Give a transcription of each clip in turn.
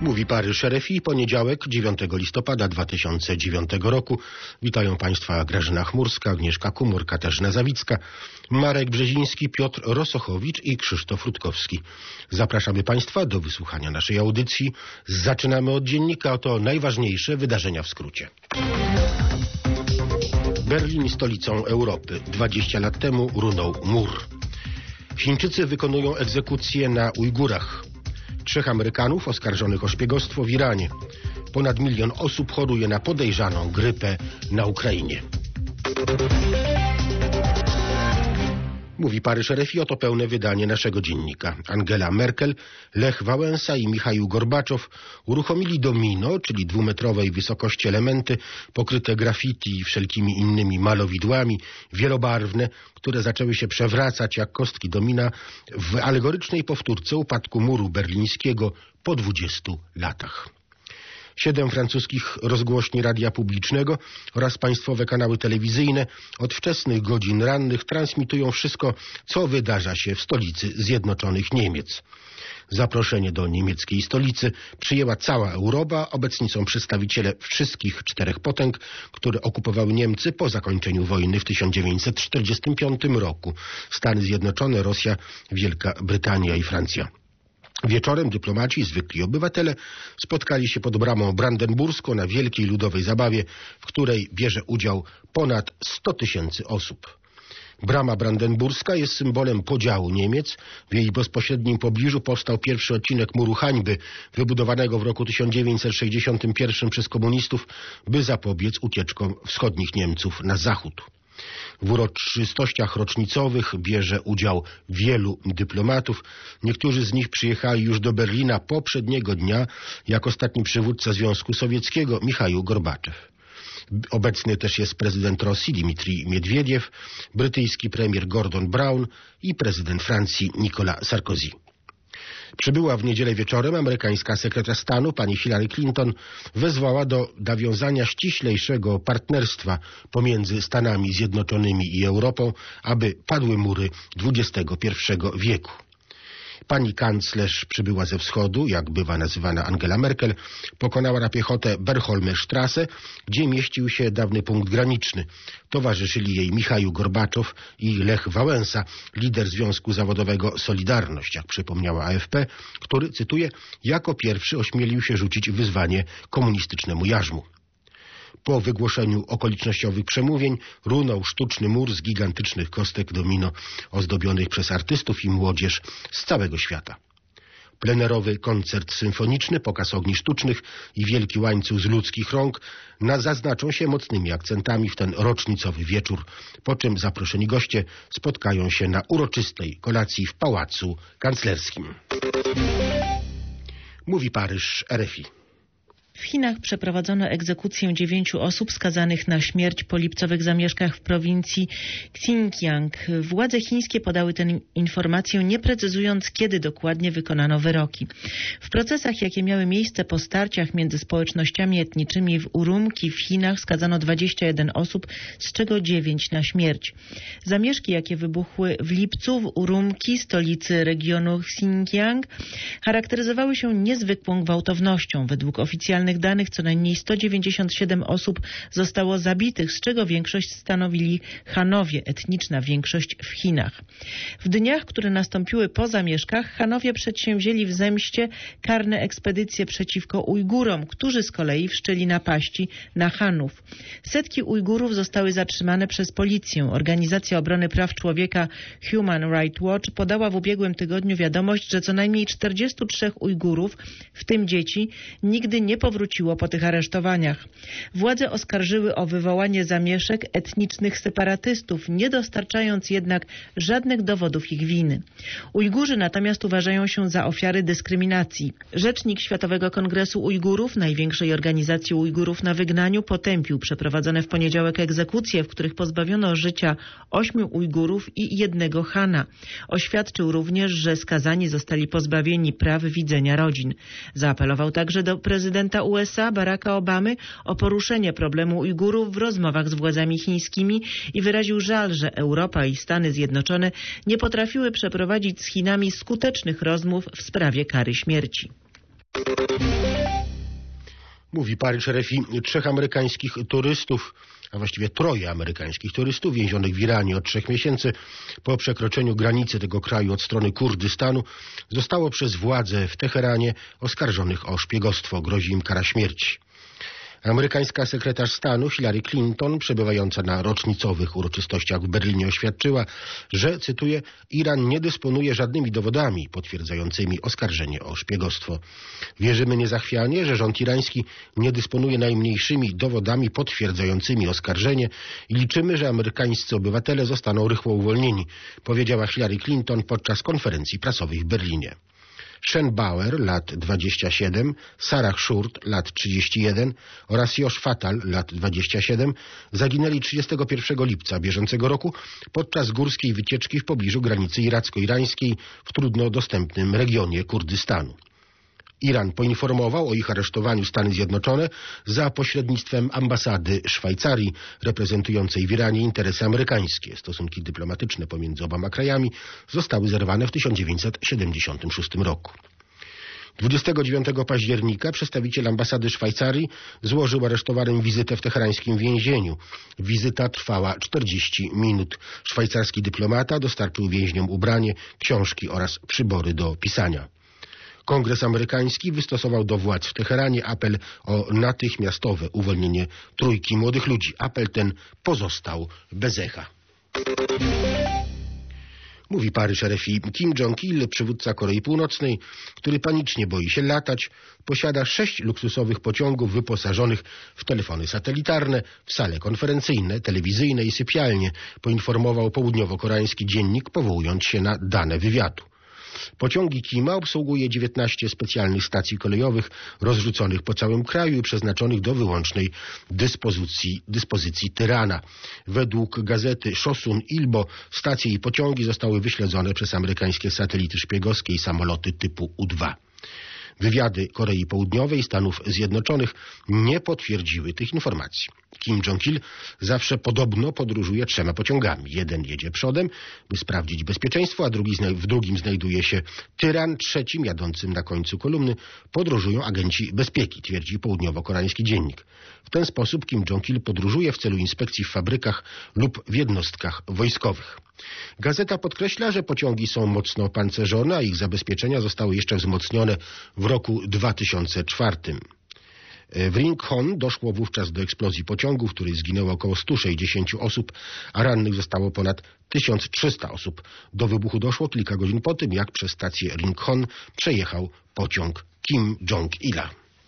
Mówi Paryż RFI, poniedziałek, 9 listopada 2009 roku. Witają Państwa Grażyna Chmurska, Agnieszka Kumur, Katarzyna Zawicka, Marek Brzeziński, Piotr Rosochowicz i Krzysztof Rutkowski. Zapraszamy Państwa do wysłuchania naszej audycji. Zaczynamy od dziennika, oto najważniejsze wydarzenia w skrócie. Berlin stolicą Europy. 20 lat temu runął mur. Chińczycy wykonują egzekucję na Ujgurach. 3 Amerykanów oskarżonych o szpiegostwo w Iranie. Ponad 1 milion osób choruje na podejrzaną grypę na Ukrainie. Mówi Paryż RFI, oto pełne wydanie naszego dziennika. Angela Merkel, Lech Wałęsa i Michaił Gorbaczow uruchomili domino, czyli 2-metrowej wysokości elementy pokryte graffiti i wszelkimi innymi malowidłami, wielobarwne, które zaczęły się przewracać jak kostki domina w alegorycznej powtórce upadku muru berlińskiego po 20 latach. 7 francuskich rozgłośni radia publicznego oraz państwowe kanały telewizyjne od wczesnych godzin rannych transmitują wszystko, co wydarza się w stolicy Zjednoczonych Niemiec. Zaproszenie do niemieckiej stolicy przyjęła cała Europa. Obecni są przedstawiciele wszystkich 4 potęg, które okupowały Niemcy po zakończeniu wojny w 1945 roku. Stany Zjednoczone, Rosja, Wielka Brytania i Francja. Wieczorem dyplomaci i zwykli obywatele spotkali się pod bramą brandenburską na wielkiej ludowej zabawie, w której bierze udział ponad 100 000 osób. Brama brandenburska jest symbolem podziału Niemiec. W jej bezpośrednim pobliżu powstał pierwszy odcinek muru hańby, wybudowanego w roku 1961 przez komunistów, by zapobiec ucieczkom wschodnich Niemców na zachód. W uroczystościach rocznicowych bierze udział wielu dyplomatów. Niektórzy z nich przyjechali już do Berlina poprzedniego dnia, jak ostatni przywódca Związku Sowieckiego Michaił Gorbaczow. Obecny też jest prezydent Rosji Dmitrij Miedwiediew, brytyjski premier Gordon Brown i prezydent Francji Nicolas Sarkozy. Przybyła w niedzielę wieczorem amerykańska sekretarz stanu, pani Hillary Clinton, wezwała do nawiązania ściślejszego partnerstwa pomiędzy Stanami Zjednoczonymi i Europą, aby padły mury XXI wieku. Pani kanclerz przybyła ze wschodu, jak bywa nazywana Angela Merkel, pokonała na piechotę Berholmerstrasse, gdzie mieścił się dawny punkt graniczny. Towarzyszyli jej Michaił Gorbaczow i Lech Wałęsa, lider Związku Zawodowego Solidarność, jak przypomniała AFP, który, cytuję, jako pierwszy ośmielił się rzucić wyzwanie komunistycznemu jarzmu. Po wygłoszeniu okolicznościowych przemówień runął sztuczny mur z gigantycznych kostek domino ozdobionych przez artystów i młodzież z całego świata. Plenerowy koncert symfoniczny, pokaz ogni sztucznych i wielki łańcuch z ludzkich rąk zaznaczą się mocnymi akcentami w ten rocznicowy wieczór, po czym zaproszeni goście spotkają się na uroczystej kolacji w Pałacu Kanclerskim. Mówi Paryż RFI. W Chinach przeprowadzono egzekucję 9 osób skazanych na śmierć po lipcowych zamieszkach w prowincji Xinjiang. Władze chińskie podały tę informację, nie precyzując, kiedy dokładnie wykonano wyroki. W procesach, jakie miały miejsce po starciach między społecznościami etnicznymi w Urumqi w Chinach, skazano 21 osób, z czego 9 na śmierć. Zamieszki, jakie wybuchły w lipcu w Urumqi, stolicy regionu Xinjiang, charakteryzowały się niezwykłą gwałtownością. Według oficjalnych danych co najmniej 197 osób zostało zabitych, z czego większość stanowili Hanowie, etniczna większość w Chinach. W dniach, które nastąpiły po zamieszkach, Hanowie przedsięwzięli w zemście karne ekspedycje przeciwko Ujgurom, którzy z kolei wszczęli napaści na Hanów. Setki Ujgurów zostały zatrzymane przez policję. Organizacja Obrony Praw Człowieka Human Rights Watch podała w ubiegłym tygodniu wiadomość, że co najmniej 43 Ujgurów, w tym dzieci, nigdy nie powróciło po tych aresztowaniach. Władze oskarżyły o wywołanie zamieszek etnicznych separatystów, nie dostarczając jednak żadnych dowodów ich winy. Ujgurzy natomiast uważają się za ofiary dyskryminacji. Rzecznik Światowego Kongresu Ujgurów, największej organizacji Ujgurów na wygnaniu, potępił przeprowadzone w poniedziałek egzekucje, w których pozbawiono życia 8 Ujgurów i 1 Hana. Oświadczył również, że skazani zostali pozbawieni praw widzenia rodzin. Zaapelował także do prezydenta USA Baracka Obamy o poruszenie problemu Ujgurów w rozmowach z władzami chińskimi i wyraził żal, że Europa i Stany Zjednoczone nie potrafiły przeprowadzić z Chinami skutecznych rozmów w sprawie kary śmierci. Mówi Paryż RFI, 3 amerykańskich turystów, a właściwie 3 amerykańskich turystów więzionych w Iranie od 3 miesięcy po przekroczeniu granicy tego kraju od strony Kurdystanu zostało przez władze w Teheranie oskarżonych o szpiegostwo. Grozi im kara śmierci. Amerykańska sekretarz stanu Hillary Clinton, przebywająca na rocznicowych uroczystościach w Berlinie, oświadczyła, że, cytuję, Iran nie dysponuje żadnymi dowodami potwierdzającymi oskarżenie o szpiegostwo. Wierzymy niezachwianie, że rząd irański nie dysponuje najmniejszymi dowodami potwierdzającymi oskarżenie i liczymy, że amerykańscy obywatele zostaną rychło uwolnieni, powiedziała Hillary Clinton podczas konferencji prasowej w Berlinie. Shen Bauer, lat 27, Sarah Shurt, lat 31 oraz Josh Fatal, lat 27, zaginęli 31 lipca bieżącego roku podczas górskiej wycieczki w pobliżu granicy iracko-irańskiej w trudno dostępnym regionie Kurdystanu. Iran poinformował o ich aresztowaniu Stany Zjednoczone za pośrednictwem ambasady Szwajcarii reprezentującej w Iranie interesy amerykańskie. Stosunki dyplomatyczne pomiędzy oboma krajami zostały zerwane w 1976 roku. 29 października przedstawiciel ambasady Szwajcarii złożył aresztowanym wizytę w teherańskim więzieniu. Wizyta trwała 40 minut. Szwajcarski dyplomata dostarczył więźniom ubranie, książki oraz przybory do pisania. Kongres amerykański wystosował do władz w Teheranie apel o natychmiastowe uwolnienie 3 młodych ludzi. Apel ten pozostał bez echa. Mówi Paryż RFI. Kim Jong-il, przywódca Korei Północnej, który panicznie boi się latać, posiada 6 luksusowych pociągów wyposażonych w telefony satelitarne, w sale konferencyjne, telewizyjne i sypialnie, poinformował południowo-koreański dziennik, powołując się na dane wywiadu. Pociągi Kima obsługuje 19 specjalnych stacji kolejowych rozrzuconych po całym kraju i przeznaczonych do wyłącznej dyspozycji tyrana. Według gazety Chosun Ilbo stacje i pociągi zostały wyśledzone przez amerykańskie satelity szpiegowskie i samoloty typu U-2. Wywiady Korei Południowej i Stanów Zjednoczonych nie potwierdziły tych informacji. Kim Jong-il zawsze podobno podróżuje 3 pociągami. Jeden jedzie przodem, by sprawdzić bezpieczeństwo, a w drugim znajduje się tyran, trzecim, jadącym na końcu kolumny, podróżują agenci bezpieki, twierdzi południowo-koreański dziennik. W ten sposób Kim Jong-il podróżuje w celu inspekcji w fabrykach lub w jednostkach wojskowych. Gazeta podkreśla, że pociągi są mocno opancerzone, a ich zabezpieczenia zostały jeszcze wzmocnione w roku 2004. W Ringhon doszło wówczas do eksplozji pociągu, w której zginęło około 160 osób, a rannych zostało ponad 1300 osób. Do wybuchu doszło kilka godzin po tym, jak przez stację Ringhon przejechał pociąg Kim Jong-ila.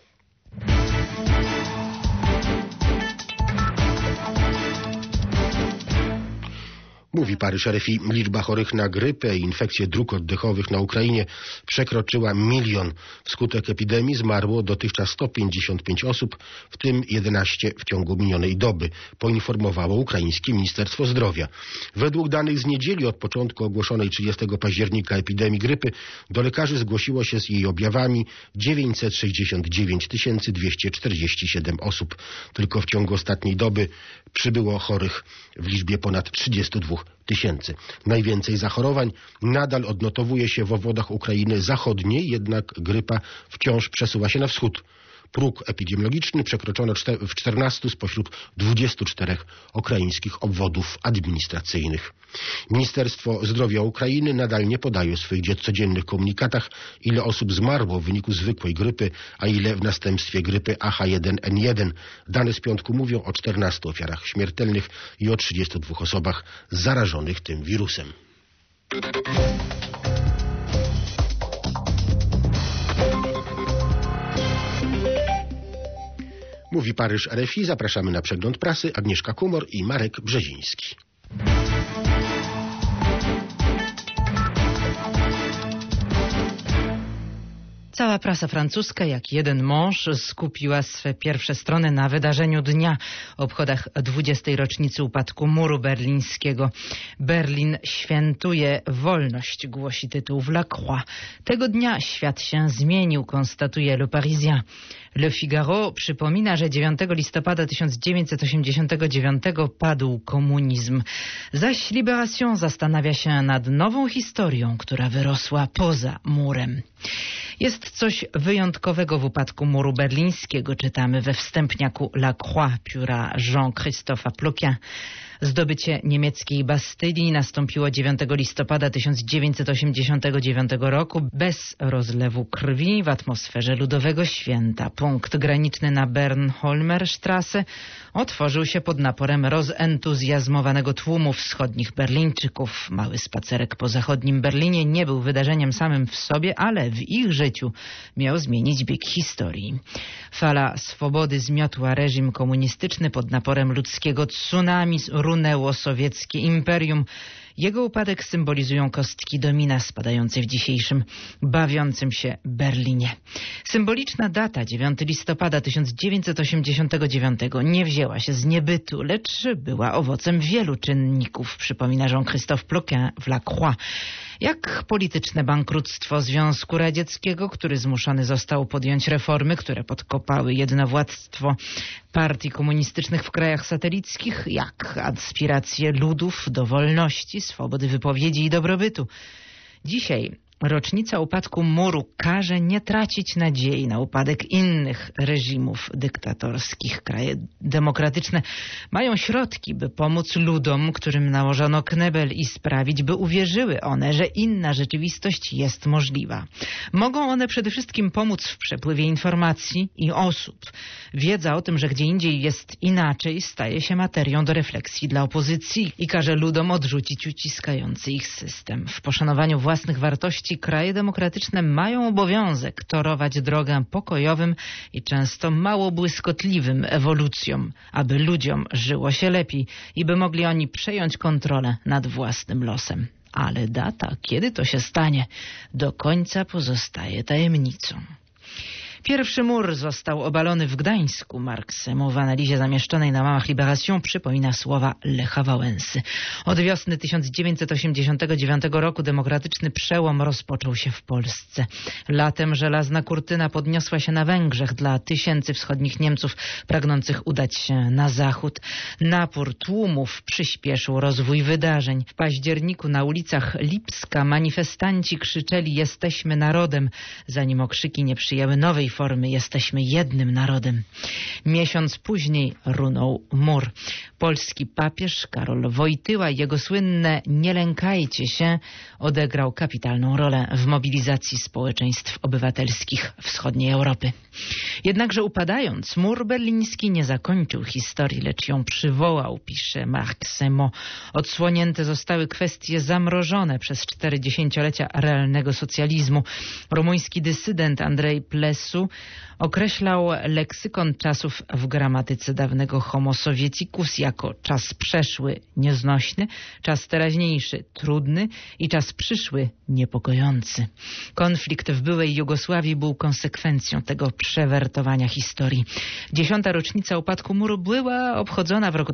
Mówi Paryż RFI, liczba chorych na grypę i infekcje dróg oddechowych na Ukrainie przekroczyła 1 000 000. Wskutek epidemii zmarło dotychczas 155 osób, w tym 11 w ciągu minionej doby, poinformowało ukraińskie Ministerstwo Zdrowia. Według danych z niedzieli od początku ogłoszonej 30 października epidemii grypy do lekarzy zgłosiło się z jej objawami 969 247 osób. Tylko w ciągu ostatniej doby przybyło chorych w liczbie ponad 32 000. Najwięcej zachorowań nadal odnotowuje się w obwodach Ukrainy zachodniej, jednak grypa wciąż przesuwa się na wschód. Próg epidemiologiczny przekroczono w 14 spośród 24 ukraińskich obwodów administracyjnych. Ministerstwo Zdrowia Ukrainy nadal nie podaje w swoich codziennych komunikatach, ile osób zmarło w wyniku zwykłej grypy, a ile w następstwie grypy AH1N1. Dane z piątku mówią o 14 ofiarach śmiertelnych i o 32 osobach zarażonych tym wirusem. Mówi Paryż RFI. Zapraszamy na przegląd prasy. Agnieszka Kumor i Marek Brzeziński. Cała prasa francuska, jak jeden mąż, skupiła swe pierwsze strony na wydarzeniu dnia, obchodach 20. rocznicy upadku muru berlińskiego. Berlin świętuje wolność, głosi tytuł w La Croix. Tego dnia świat się zmienił, konstatuje Le Parisien. Le Figaro przypomina, że 9 listopada 1989 padł komunizm. Zaś Libération zastanawia się nad nową historią, która wyrosła poza murem. Jest coś wyjątkowego w upadku muru berlińskiego, czytamy we wstępniaku La Croix pióra Jean-Christophe Ploquin. Zdobycie niemieckiej Bastylii nastąpiło 9 listopada 1989 roku bez rozlewu krwi w atmosferze ludowego święta. Punkt graniczny na Bernholmerstrasse otworzył się pod naporem rozentuzjazmowanego tłumu wschodnich Berlińczyków. Mały spacerek po zachodnim Berlinie nie był wydarzeniem samym w sobie, ale w ich życiu miał zmienić bieg historii. Fala swobody zmiotła reżim komunistyczny pod naporem ludzkiego tsunami, runęło sowieckie imperium. Jego upadek symbolizują kostki domina spadające w dzisiejszym, bawiącym się Berlinie. Symboliczna data 9 listopada 1989 nie wzięła się z niebytu, lecz była owocem wielu czynników, przypomina Jean-Christophe Ploquin w La Croix. Jak polityczne bankructwo Związku Radzieckiego, który zmuszony został podjąć reformy, które podkopały jednowładztwo partii komunistycznych w krajach satelickich, jak aspiracje ludów do wolności, swobody wypowiedzi i dobrobytu. Dzisiaj rocznica upadku muru każe nie tracić nadziei na upadek innych reżimów dyktatorskich. Kraje demokratyczne mają środki, by pomóc ludom, którym nałożono knebel i sprawić, by uwierzyły one, że inna rzeczywistość jest możliwa. Mogą one przede wszystkim pomóc w przepływie informacji i osób. Wiedza o tym, że gdzie indziej jest inaczej, staje się materią do refleksji dla opozycji i każe ludom odrzucić uciskający ich system. W poszanowaniu własnych wartości kraje demokratyczne mają obowiązek torować drogę pokojowym i często mało błyskotliwym ewolucjom, aby ludziom żyło się lepiej i by mogli oni przejąć kontrolę nad własnym losem. Ale data, kiedy to się stanie, do końca pozostaje tajemnicą. Pierwszy mur został obalony w Gdańsku. Marc Semo w analizie zamieszczonej na łamach Libération przypomina słowa Lecha Wałęsy. Od wiosny 1989 roku demokratyczny przełom rozpoczął się w Polsce. Latem żelazna kurtyna podniosła się na Węgrzech dla tysięcy wschodnich Niemców pragnących udać się na zachód. Napór tłumów przyspieszył rozwój wydarzeń. W październiku na ulicach Lipska manifestanci krzyczeli „Jesteśmy narodem”, zanim okrzyki nie przyjęły nowej formy „Jesteśmy jednym narodem”. Miesiąc później runął mur. Polski papież Karol Wojtyła i jego słynne „Nie lękajcie się” odegrał kapitalną rolę w mobilizacji społeczeństw obywatelskich wschodniej Europy. Jednakże upadając, mur berliński nie zakończył historii, lecz ją przywołał, pisze Marc Semo. Odsłonięte zostały kwestie zamrożone przez 4 dziesięciolecia realnego socjalizmu. Rumuński dysydent Andrei Plesu określał leksykon czasów w gramatyce dawnego Homo Sovieticus jako czas przeszły nieznośny, czas teraźniejszy trudny i czas przyszły niepokojący. Konflikt w byłej Jugosławii był konsekwencją tego przewertowania historii. 10. rocznica upadku muru była obchodzona w roku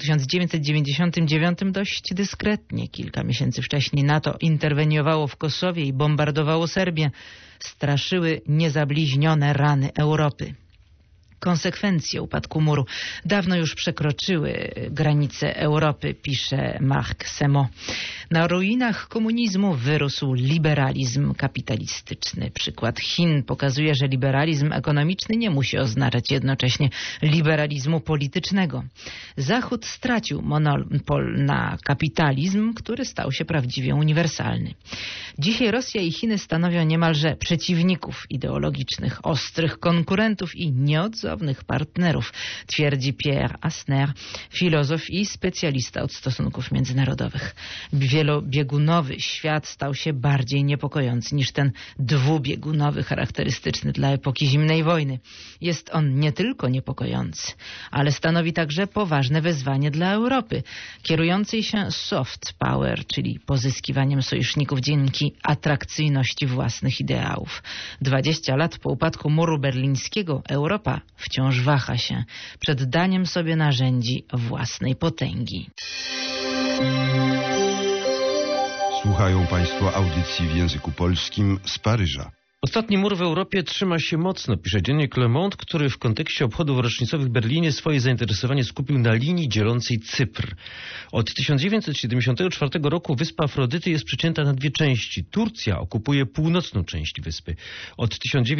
1999 dość dyskretnie. Kilka miesięcy wcześniej NATO interweniowało w Kosowie i bombardowało Serbię. Straszyły niezabliźnione rany Europy. Konsekwencje upadku muru dawno już przekroczyły granice Europy, pisze Marc Semo. Na ruinach komunizmu wyrósł liberalizm kapitalistyczny. Przykład Chin pokazuje, że liberalizm ekonomiczny nie musi oznaczać jednocześnie liberalizmu politycznego. Zachód stracił monopol na kapitalizm, który stał się prawdziwie uniwersalny. Dzisiaj Rosja i Chiny stanowią niemalże przeciwników ideologicznych, ostrych konkurentów i nieodzownych partnerów, twierdzi Pierre Asner, filozof i specjalista od stosunków międzynarodowych. Wielobiegunowy świat stał się bardziej niepokojący niż ten dwubiegunowy, charakterystyczny dla epoki zimnej wojny. Jest on nie tylko niepokojący, ale stanowi także poważne wyzwanie dla Europy, kierującej się soft power, czyli pozyskiwaniem sojuszników dzięki atrakcyjności własnych ideałów. 20 lat po upadku muru berlińskiego Europa wciąż waha się przed daniem sobie narzędzi własnej potęgi. Słuchają Państwo audycji w języku polskim z Paryża. Ostatni mur w Europie trzyma się mocno, pisze dziennik Le Monde, który w kontekście obchodów rocznicowych w Berlinie swoje zainteresowanie skupił na linii dzielącej Cypr. Od 1974 roku wyspa Afrodyty jest przecięta na dwie części. Turcja okupuje północną część wyspy. Od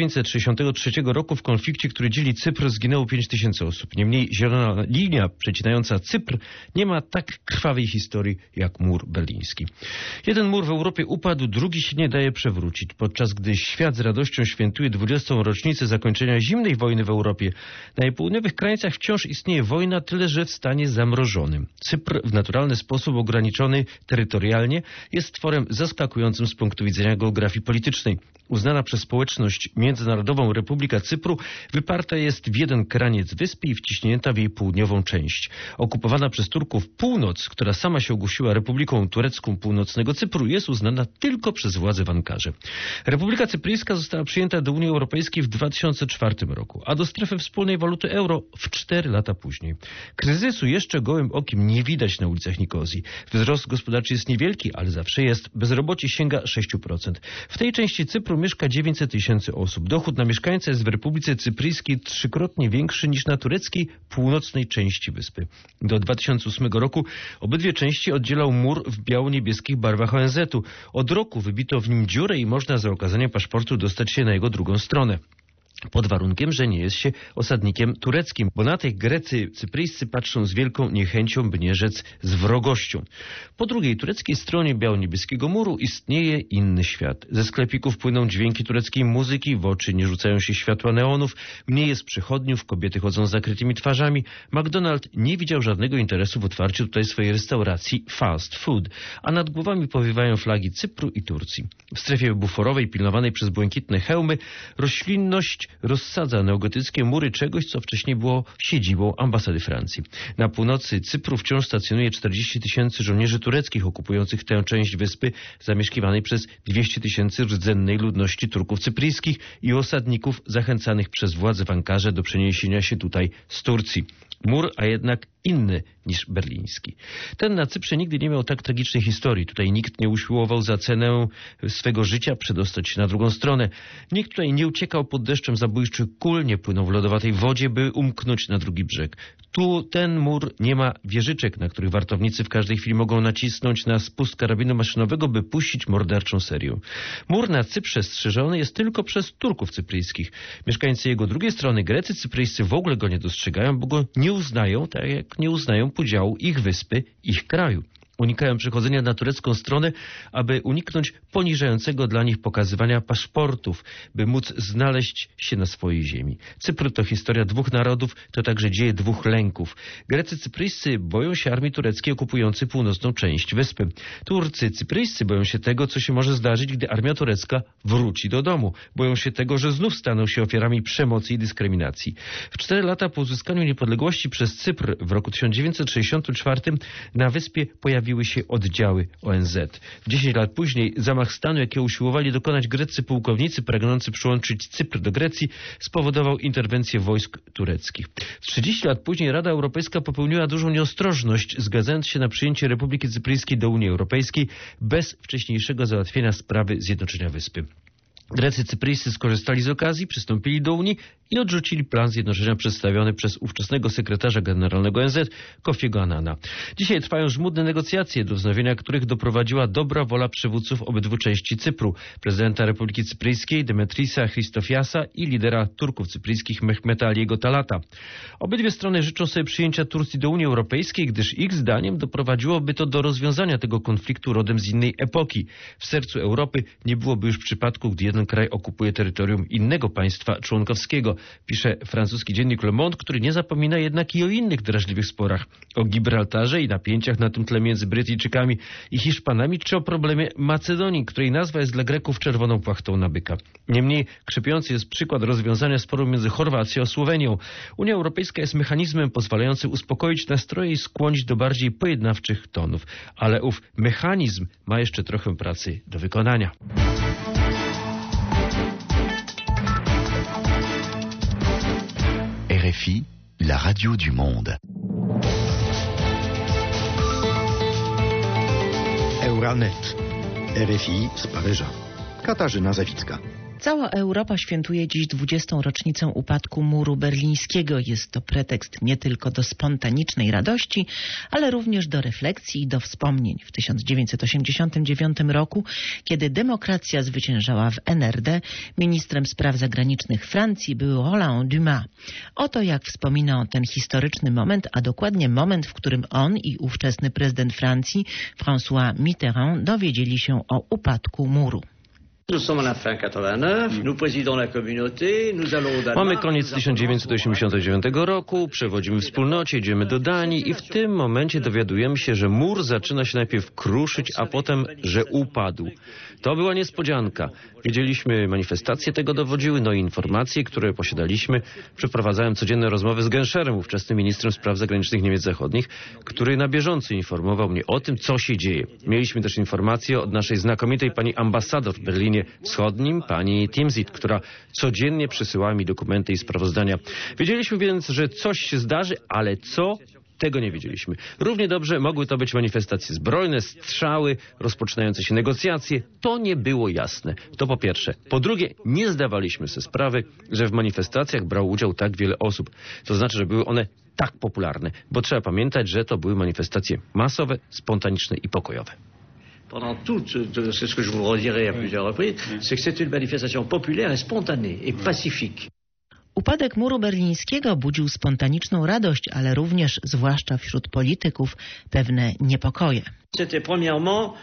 1963 roku w konflikcie, który dzieli Cypr, zginęło 5000 osób. Niemniej zielona linia przecinająca Cypr nie ma tak krwawej historii jak mur berliński. Jeden mur w Europie upadł, drugi się nie daje przewrócić. Podczas gdy świat z radością świętuje 20. rocznicę zakończenia zimnej wojny w Europie, na jej południowych krańcach wciąż istnieje wojna, tyle że w stanie zamrożonym. Cypr w naturalny sposób ograniczony terytorialnie jest tworem zaskakującym z punktu widzenia geografii politycznej. Uznana przez społeczność międzynarodową Republika Cypru wyparta jest w jeden kraniec wyspy i wciśnięta w jej południową część. Okupowana przez Turków północ, która sama się ogłosiła Republiką Turecką Północnego Cypru, jest uznana tylko przez władze w Ankarze. Republika Cypryjska została przyjęta do Unii Europejskiej w 2004 roku, a do strefy wspólnej waluty euro w 4 lata później. Kryzysu jeszcze gołym okiem nie widać na ulicach Nikozji. Wzrost gospodarczy jest niewielki, ale zawsze jest. Bezrobocie sięga 6%. W tej części Cypru mieszka 900 000 osób. Dochód na mieszkańca jest w Republice Cypryjskiej 3-krotnie większy niż na tureckiej północnej części wyspy. Do 2008 roku obydwie części oddzielał mur w biało-niebieskich barwach ONZ-u. Od roku wybito w nim dziurę i można za okazaniem paszportu dostać się na jego drugą stronę. Pod warunkiem, że nie jest się osadnikiem tureckim, bo na tych Grecy cypryjscy patrzą z wielką niechęcią, by nie rzec z wrogością. Po drugiej tureckiej stronie biało-niebieskiego muru istnieje inny świat. Ze sklepików płyną dźwięki tureckiej muzyki, w oczy nie rzucają się światła neonów, mniej jest przychodniów, kobiety chodzą z zakrytymi twarzami. McDonald nie widział żadnego interesu w otwarciu tutaj swojej restauracji fast food, a nad głowami powiewają flagi Cypru i Turcji. W strefie buforowej, pilnowanej przez błękitne hełmy, roślinność rozsadza neogotyckie mury czegoś, co wcześniej było siedzibą ambasady Francji. Na północy Cypru wciąż stacjonuje 40 000 żołnierzy tureckich okupujących tę część wyspy, zamieszkiwanej przez 200 000 rdzennej ludności Turków cypryjskich i osadników zachęcanych przez władze w Ankarze do przeniesienia się tutaj z Turcji. Mur, a jednak inny niż berliński. Ten na Cyprze nigdy nie miał tak tragicznej historii. Tutaj nikt nie usiłował za cenę swego życia przedostać się na drugą stronę. Nikt tutaj nie uciekał pod deszczem zabójczych kul, nie płynął w lodowatej wodzie, by umknąć na drugi brzeg. Tu ten mur nie ma wieżyczek, na których wartownicy w każdej chwili mogą nacisnąć na spust karabinu maszynowego, by puścić morderczą serię. Mur na Cyprze strzeżony jest tylko przez Turków cypryjskich. Mieszkańcy jego drugiej strony, Grecy cypryjscy, w ogóle go nie dostrzegają, bo go nie uznają, tak jak nie uznają podziału ich wyspy, ich kraju. Unikają przechodzenia na turecką stronę, aby uniknąć poniżającego dla nich pokazywania paszportów, by móc znaleźć się na swojej ziemi. Cypr to historia dwóch narodów, to także dzieje dwóch lęków. Grecy cypryjscy boją się armii tureckiej okupującej północną część wyspy. Turcy cypryjscy boją się tego, co się może zdarzyć, gdy armia turecka wróci do domu. Boją się tego, że znów staną się ofiarami przemocy i dyskryminacji. W 4 lata po uzyskaniu niepodległości przez Cypr w roku 1964 na wyspie pojawiły się oddziały ONZ. 10 lat później zamach stanu, jakiego usiłowali dokonać greccy pułkownicy pragnący przyłączyć Cypr do Grecji, spowodował interwencję wojsk tureckich. 30 lat później Rada Europejska popełniła dużą nieostrożność, zgadzając się na przyjęcie Republiki Cypryjskiej do Unii Europejskiej bez wcześniejszego załatwienia sprawy zjednoczenia wyspy. Grecy cypryjscy skorzystali z okazji, przystąpili do Unii i odrzucili plan zjednoczenia przedstawiony przez ówczesnego sekretarza generalnego ONZ Kofiego Annana. Dzisiaj trwają żmudne negocjacje, do wznowienia których doprowadziła dobra wola przywódców obydwu części Cypru, prezydenta Republiki Cypryjskiej Demetrisa Christofiasa i lidera Turków cypryjskich Mehmeta Aliego Talata. Obydwie strony życzą sobie przyjęcia Turcji do Unii Europejskiej, gdyż ich zdaniem doprowadziłoby to do rozwiązania tego konfliktu rodem z innej epoki. W sercu Europy nie byłoby już przypadku, gdy jeden kraj okupuje terytorium innego państwa członkowskiego, pisze francuski dziennik Le Monde, który nie zapomina jednak i o innych drażliwych sporach. O Gibraltarze i napięciach na tym tle między Brytyjczykami i Hiszpanami, czy o problemie Macedonii, której nazwa jest dla Greków czerwoną płachtą na byka. Niemniej krzepiący jest przykład rozwiązania sporu między Chorwacją a Słowenią. Unia Europejska jest mechanizmem pozwalającym uspokoić nastroje i skłonić do bardziej pojednawczych tonów. Ale ów mechanizm ma jeszcze trochę pracy do wykonania. RFI, la radio du monde. Euranet. RFI z Paryża. Katarzyna Zawicka. Cała Europa świętuje dziś 20. rocznicę upadku muru berlińskiego. Jest to pretekst nie tylko do spontanicznej radości, ale również do refleksji i do wspomnień. W 1989 roku, kiedy demokracja zwyciężała w NRD, ministrem spraw zagranicznych Francji był Roland Dumas. Oto jak wspominał ten historyczny moment, a dokładnie moment, w którym on i ówczesny prezydent Francji, François Mitterrand, dowiedzieli się o upadku muru. Mamy koniec 1989 roku, przewodzimy wspólnocie, idziemy do Danii i w tym momencie dowiadujemy się, że mur zaczyna się najpierw kruszyć, a potem, że upadł. To była niespodzianka. Wiedzieliśmy, manifestacje tego dowodziły, no i informacje, które posiadaliśmy. Przeprowadzałem codzienne rozmowy z Genscherem, ówczesnym ministrem spraw zagranicznych Niemiec Zachodnich, który na bieżąco informował mnie o tym, co się dzieje. Mieliśmy też informacje od naszej znakomitej pani ambasador w Berlinie Wschodnim, pani Timsit, która codziennie przysyłała mi dokumenty i sprawozdania. Wiedzieliśmy więc, że coś się zdarzy, ale co? Tego nie wiedzieliśmy. Równie dobrze mogły to być manifestacje zbrojne, strzały, rozpoczynające się negocjacje. To nie było jasne. To po pierwsze. Po drugie, nie zdawaliśmy sobie sprawy, że w manifestacjach brało udział tak wiele osób. To znaczy, że były one tak popularne. Bo trzeba pamiętać, że to były manifestacje masowe, spontaniczne i pokojowe. Pendant tout, c'est ce que je vous redirai à plusieurs reprises, c'est que c'est une manifestation populaire et spontanée et pacifique. Upadek muru berlińskiego budził spontaniczną radość, ale również, zwłaszcza wśród polityków, pewne niepokoje. C'était premièrement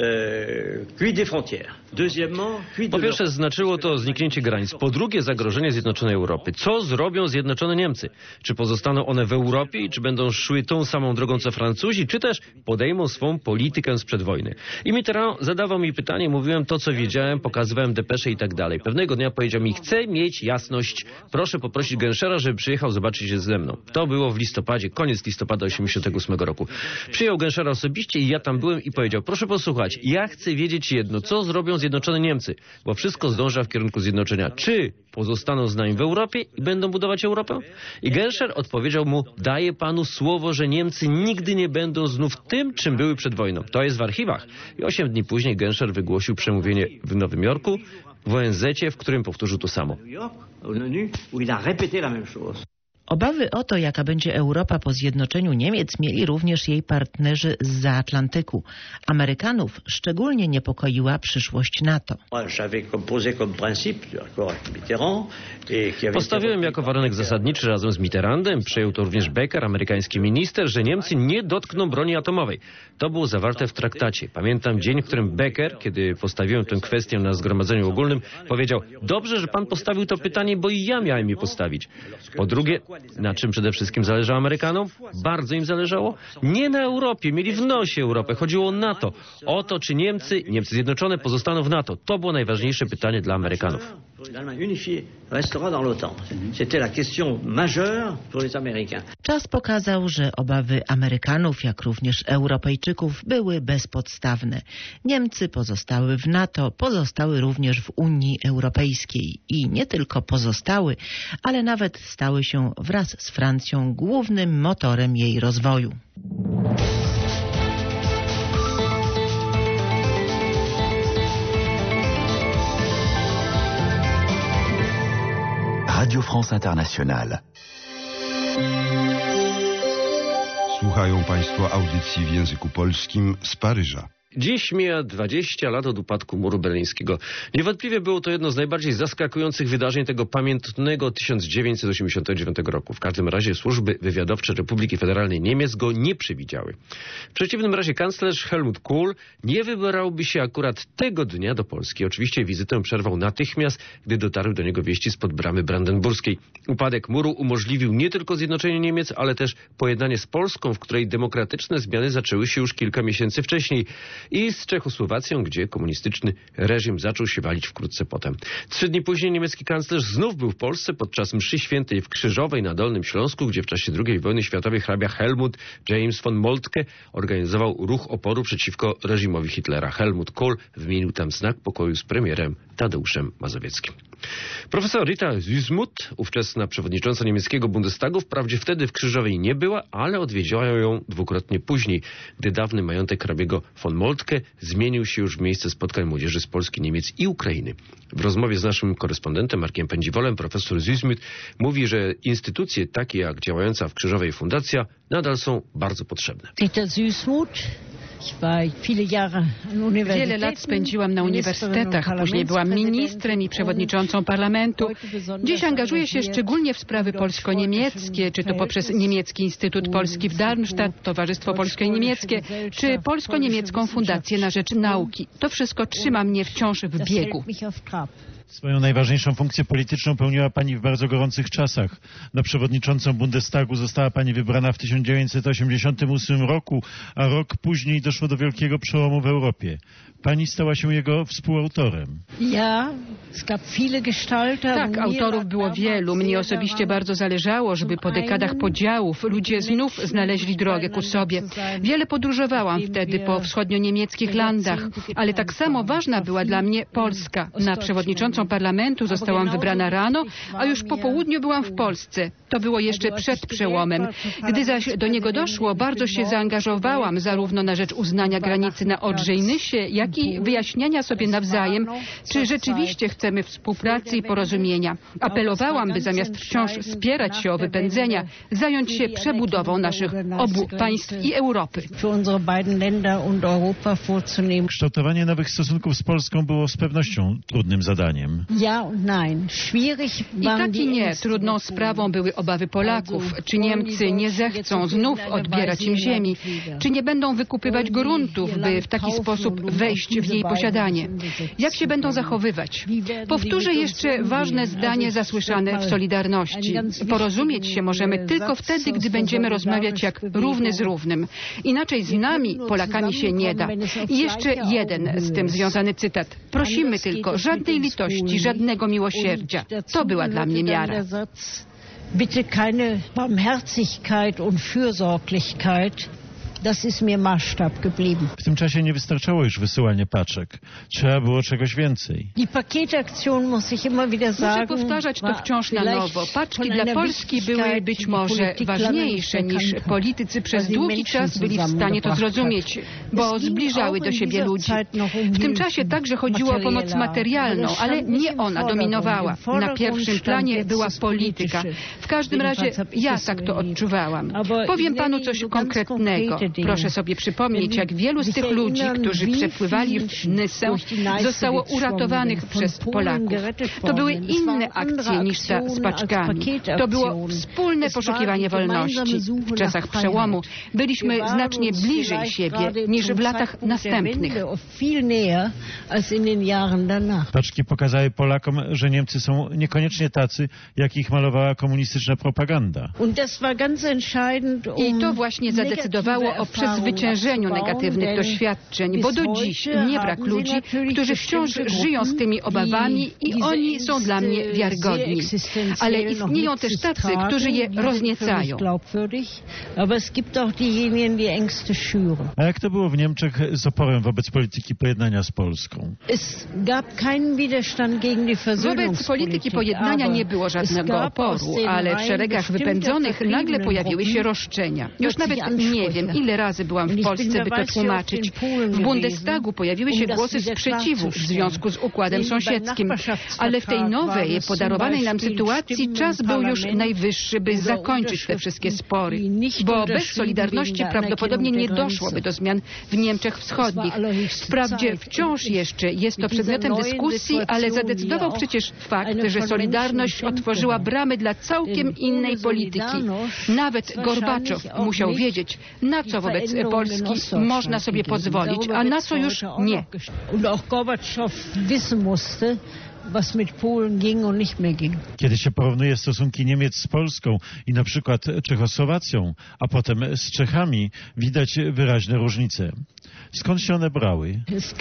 cuit des frontières. Deuxièmement, cuit de Po pierwsze, znaczyło to zniknięcie granic. Po drugie, zagrożenie Zjednoczonej Europy. Co zrobią Zjednoczone Niemcy? Czy pozostaną one w Europie i czy będą szły tą samą drogą co Francuzi, czy też podejmą swą politykę sprzed wojny? I Mitterrand zadawał mi pytanie, mówiłem to, co wiedziałem, pokazywałem depesze i tak dalej. Pewnego dnia powiedział mi, chcę mieć jasność, proszę poprosić Genschera, żeby przyjechał zobaczyć się ze mną. To było w listopadzie, koniec listopada 1988 roku. Przyjął Genschera osobiście i ja tam byłem i powiedział, proszę posłuchać, ja chcę wiedzieć jedno, co zrobią Zjednoczone Niemcy, bo wszystko zdąża w kierunku zjednoczenia. Czy pozostaną z nami w Europie i będą budować Europę? I Genscher odpowiedział mu, daję panu słowo, że Niemcy nigdy nie będą znów tym, czym były przed wojną. To jest w archiwach. I 8 dni później Genscher wygłosił przemówienie w Nowym Jorku, w ONZ-cie, w którym powtórzył to samo. Obawy o to, jaka będzie Europa po zjednoczeniu Niemiec, mieli również jej partnerzy zza Atlantyku. Amerykanów szczególnie niepokoiła przyszłość NATO. Postawiłem jako warunek zasadniczy razem z Mitterrandem, przyjął to również Becker, amerykański minister, że Niemcy nie dotkną broni atomowej. To było zawarte w traktacie. Pamiętam dzień, w którym Becker, kiedy postawiłem tę kwestię na zgromadzeniu ogólnym, powiedział, dobrze, że pan postawił to pytanie, bo i ja miałem je postawić. Po drugie, na czym przede wszystkim zależało Amerykanom? Bardzo im zależało. Nie na Europie, mieli w nosie Europę. Chodziło o NATO. O to, czy Niemcy Zjednoczone pozostaną w NATO. To było najważniejsze pytanie dla Amerykanów. Czas pokazał, że obawy Amerykanów, jak również Europejczyków, były bezpodstawne. Niemcy pozostały w NATO, pozostały również w Unii Europejskiej i nie tylko pozostały, ale nawet stały się wraz z Francją głównym motorem jej rozwoju. Radio France Internationale. Słuchają Państwo audycji w języku polskim z Paryża. Dziś mija 20 lat od upadku muru berlińskiego. Niewątpliwie było to jedno z najbardziej zaskakujących wydarzeń tego pamiętnego 1989 roku. W każdym razie służby wywiadowcze Republiki Federalnej Niemiec go nie przewidziały. W przeciwnym razie kanclerz Helmut Kohl nie wybrałby się akurat tego dnia do Polski. Oczywiście wizytę przerwał natychmiast, gdy dotarły do niego wieści spod bramy brandenburskiej. Upadek muru umożliwił nie tylko zjednoczenie Niemiec, ale też pojednanie z Polską, w której demokratyczne zmiany zaczęły się już kilka miesięcy wcześniej. I z Czechosłowacją, gdzie komunistyczny reżim zaczął się walić wkrótce potem. 3 dni później niemiecki kanclerz znów był w Polsce podczas mszy świętej w Krzyżowej na Dolnym Śląsku, gdzie w czasie II wojny światowej hrabia Helmut James von Moltke organizował ruch oporu przeciwko reżimowi Hitlera. Helmut Kohl wymienił tam znak pokoju z premierem Tadeuszem Mazowieckim. Profesor Rita Süssmuth, ówczesna przewodnicząca niemieckiego Bundestagu, wprawdzie wtedy w Krzyżowej nie była, ale odwiedziła ją dwukrotnie później, gdy dawny majątek hrabiego von Moltke Moltke zmienił się już w miejsce spotkań młodzieży z Polski, Niemiec i Ukrainy. W rozmowie z naszym korespondentem Markiem Pędziwolem profesor Zysmuth mówi, że instytucje takie jak działająca w Krzyżowej Fundacja nadal są bardzo potrzebne. Wiele lat spędziłam na uniwersytetach, później byłam ministrem i przewodniczącą parlamentu. Dziś angażuję się szczególnie w sprawy polsko-niemieckie, czy to poprzez Niemiecki Instytut Polski w Darmstadt, Towarzystwo Polskie i Niemieckie, czy Polsko-Niemiecką Fundację na Rzecz Nauki. To wszystko trzyma mnie wciąż w biegu. Swoją najważniejszą funkcję polityczną pełniła pani w bardzo gorących czasach. Na przewodniczącą Bundestagu została pani wybrana w 1988 roku, a rok później doszło do wielkiego przełomu w Europie. Pani stała się jego współautorem. Tak, autorów było wielu. Mnie osobiście bardzo zależało, żeby po dekadach podziałów ludzie znów znaleźli drogę ku sobie. Wiele podróżowałam wtedy po wschodnio-niemieckich landach, ale tak samo ważna była dla mnie Polska. Na przewodniczącą parlamentu zostałam wybrana rano, a już po południu byłam w Polsce. To było jeszcze przed przełomem. Gdy zaś do niego doszło, bardzo się zaangażowałam zarówno na rzecz uznania granicy na Odrze i Nysie, jak i wyjaśniania sobie nawzajem, czy rzeczywiście chcemy współpracy i porozumienia. Apelowałam, by zamiast wciąż spierać się o wypędzenia, zająć się przebudową naszych obu państw i Europy. Kształtowanie nowych stosunków z Polską było z pewnością trudnym zadaniem. I tak i nie. Trudną sprawą były obawy Polaków. Czy Niemcy nie zechcą znów odbierać im ziemi? Czy nie będą wykupywać gruntów, by w taki sposób wejść w jej posiadanie? Jak się będą zachowywać? Powtórzę jeszcze ważne zdanie zasłyszane w Solidarności. Porozumieć się możemy tylko wtedy, gdy będziemy rozmawiać jak równy z równym. Inaczej z nami, Polakami, się nie da. I jeszcze jeden z tym związany cytat. Prosimy tylko żadnej litości, żadnego miłosierdzia. To była dla mnie miara. Bitte keine Barmherzigkeit und Fürsorglichkeit. Das ist mir Maßstab geblieben. W tym czasie nie wystarczało już wysyłanie paczek. Trzeba było czegoś więcej. Muszę powtarzać to wciąż na nowo. Paczki dla Polski były być może ważniejsze niż politycy przez długi czas byli w stanie to zrozumieć, bo zbliżały do siebie ludzi. W tym czasie także chodziło o pomoc materialną, ale nie ona dominowała. Na pierwszym planie była polityka. W każdym razie ja tak to odczuwałam. Powiem panu coś konkretnego. Proszę sobie przypomnieć, jak wielu z tych ludzi, którzy przepływali w Nysę, zostało uratowanych przez Polaków. To były inne akcje niż ta z paczkami. To było wspólne poszukiwanie wolności. W czasach przełomu byliśmy znacznie bliżej siebie niż w latach następnych. Paczki pokazały Polakom, że Niemcy są niekoniecznie tacy, jak ich malowała komunistyczna propaganda. I to właśnie zadecydowało o przezwyciężeniu negatywnych doświadczeń, bo do dziś nie brak ludzi, którzy wciąż żyją z tymi obawami i oni są dla mnie wiarygodni. Ale istnieją też tacy, którzy je rozniecają. A jak to było w Niemczech z oporem wobec polityki pojednania z Polską? Wobec polityki pojednania nie było żadnego oporu, ale w szeregach wypędzonych nagle pojawiły się roszczenia. Już nawet nie wiem, ile razy byłam w Polsce, by to tłumaczyć. W Bundestagu pojawiły się głosy sprzeciwu w związku z układem sąsiedzkim, ale w tej nowej, podarowanej nam sytuacji czas był już najwyższy, by zakończyć te wszystkie spory, bo bez Solidarności prawdopodobnie nie doszłoby do zmian w Niemczech Wschodnich. Wprawdzie wciąż jeszcze jest to przedmiotem dyskusji, ale zadecydował przecież fakt, że Solidarność otworzyła bramy dla całkiem innej polityki. Nawet Gorbaczow musiał wiedzieć, na co wobec Polski można sobie pozwolić, a na co już nie. was mit Polen ging und nicht mehr ging. Kiedy się porównuje stosunki Niemiec z Polską i na przykład Czechosłowacją, a potem z Czechami, widać wyraźne różnice. Skąd się one brały?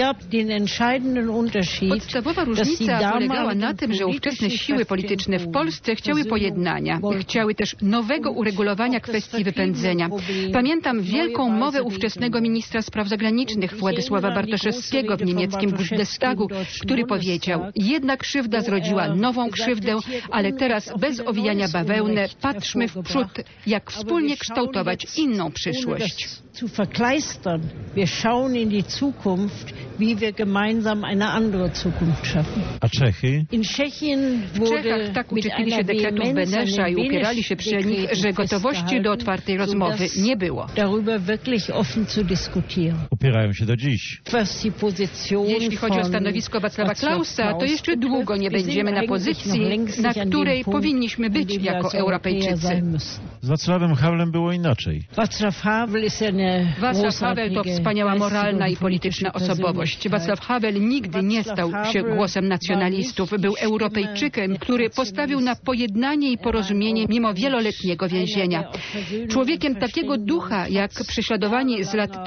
Podstawowa różnica polegała na tym, że ówczesne siły polityczne w Polsce chciały pojednania. Chciały też nowego uregulowania kwestii wypędzenia. Pamiętam wielką mowę ówczesnego ministra spraw zagranicznych Władysława Bartoszewskiego w niemieckim Bundestagu, który powiedział: jedna krzywda zrodziła nową krzywdę, ale teraz bez owijania bawełnę patrzmy w przód, jak wspólnie kształtować inną przyszłość. Zu verkleistern. Wir schauen schauen in die Zukunft, wie wir gemeinsam eine andere Zukunft schaffen. A Czechy? In Tschechien W Czechach tak uczepili się dekretów Benesza i upierali się przy nich, że gotowości do otwartej rozmowy nie było. Darüber wirklich offen zu diskutieren. Upierają się do dziś. Jeśli chodzi o stanowisko Václava Klausa, to jeszcze długo nie będziemy na pozycji, na której powinniśmy być jako Europejczycy. Z Václavem Havelem było inaczej. Václav Havel to wspaniała moralna i polityczna osobowość. Václav Havel nigdy nie stał się głosem nacjonalistów. Był Europejczykiem, który postawił na pojednanie i porozumienie mimo wieloletniego więzienia. Człowiekiem takiego ducha jak prześladowani z lat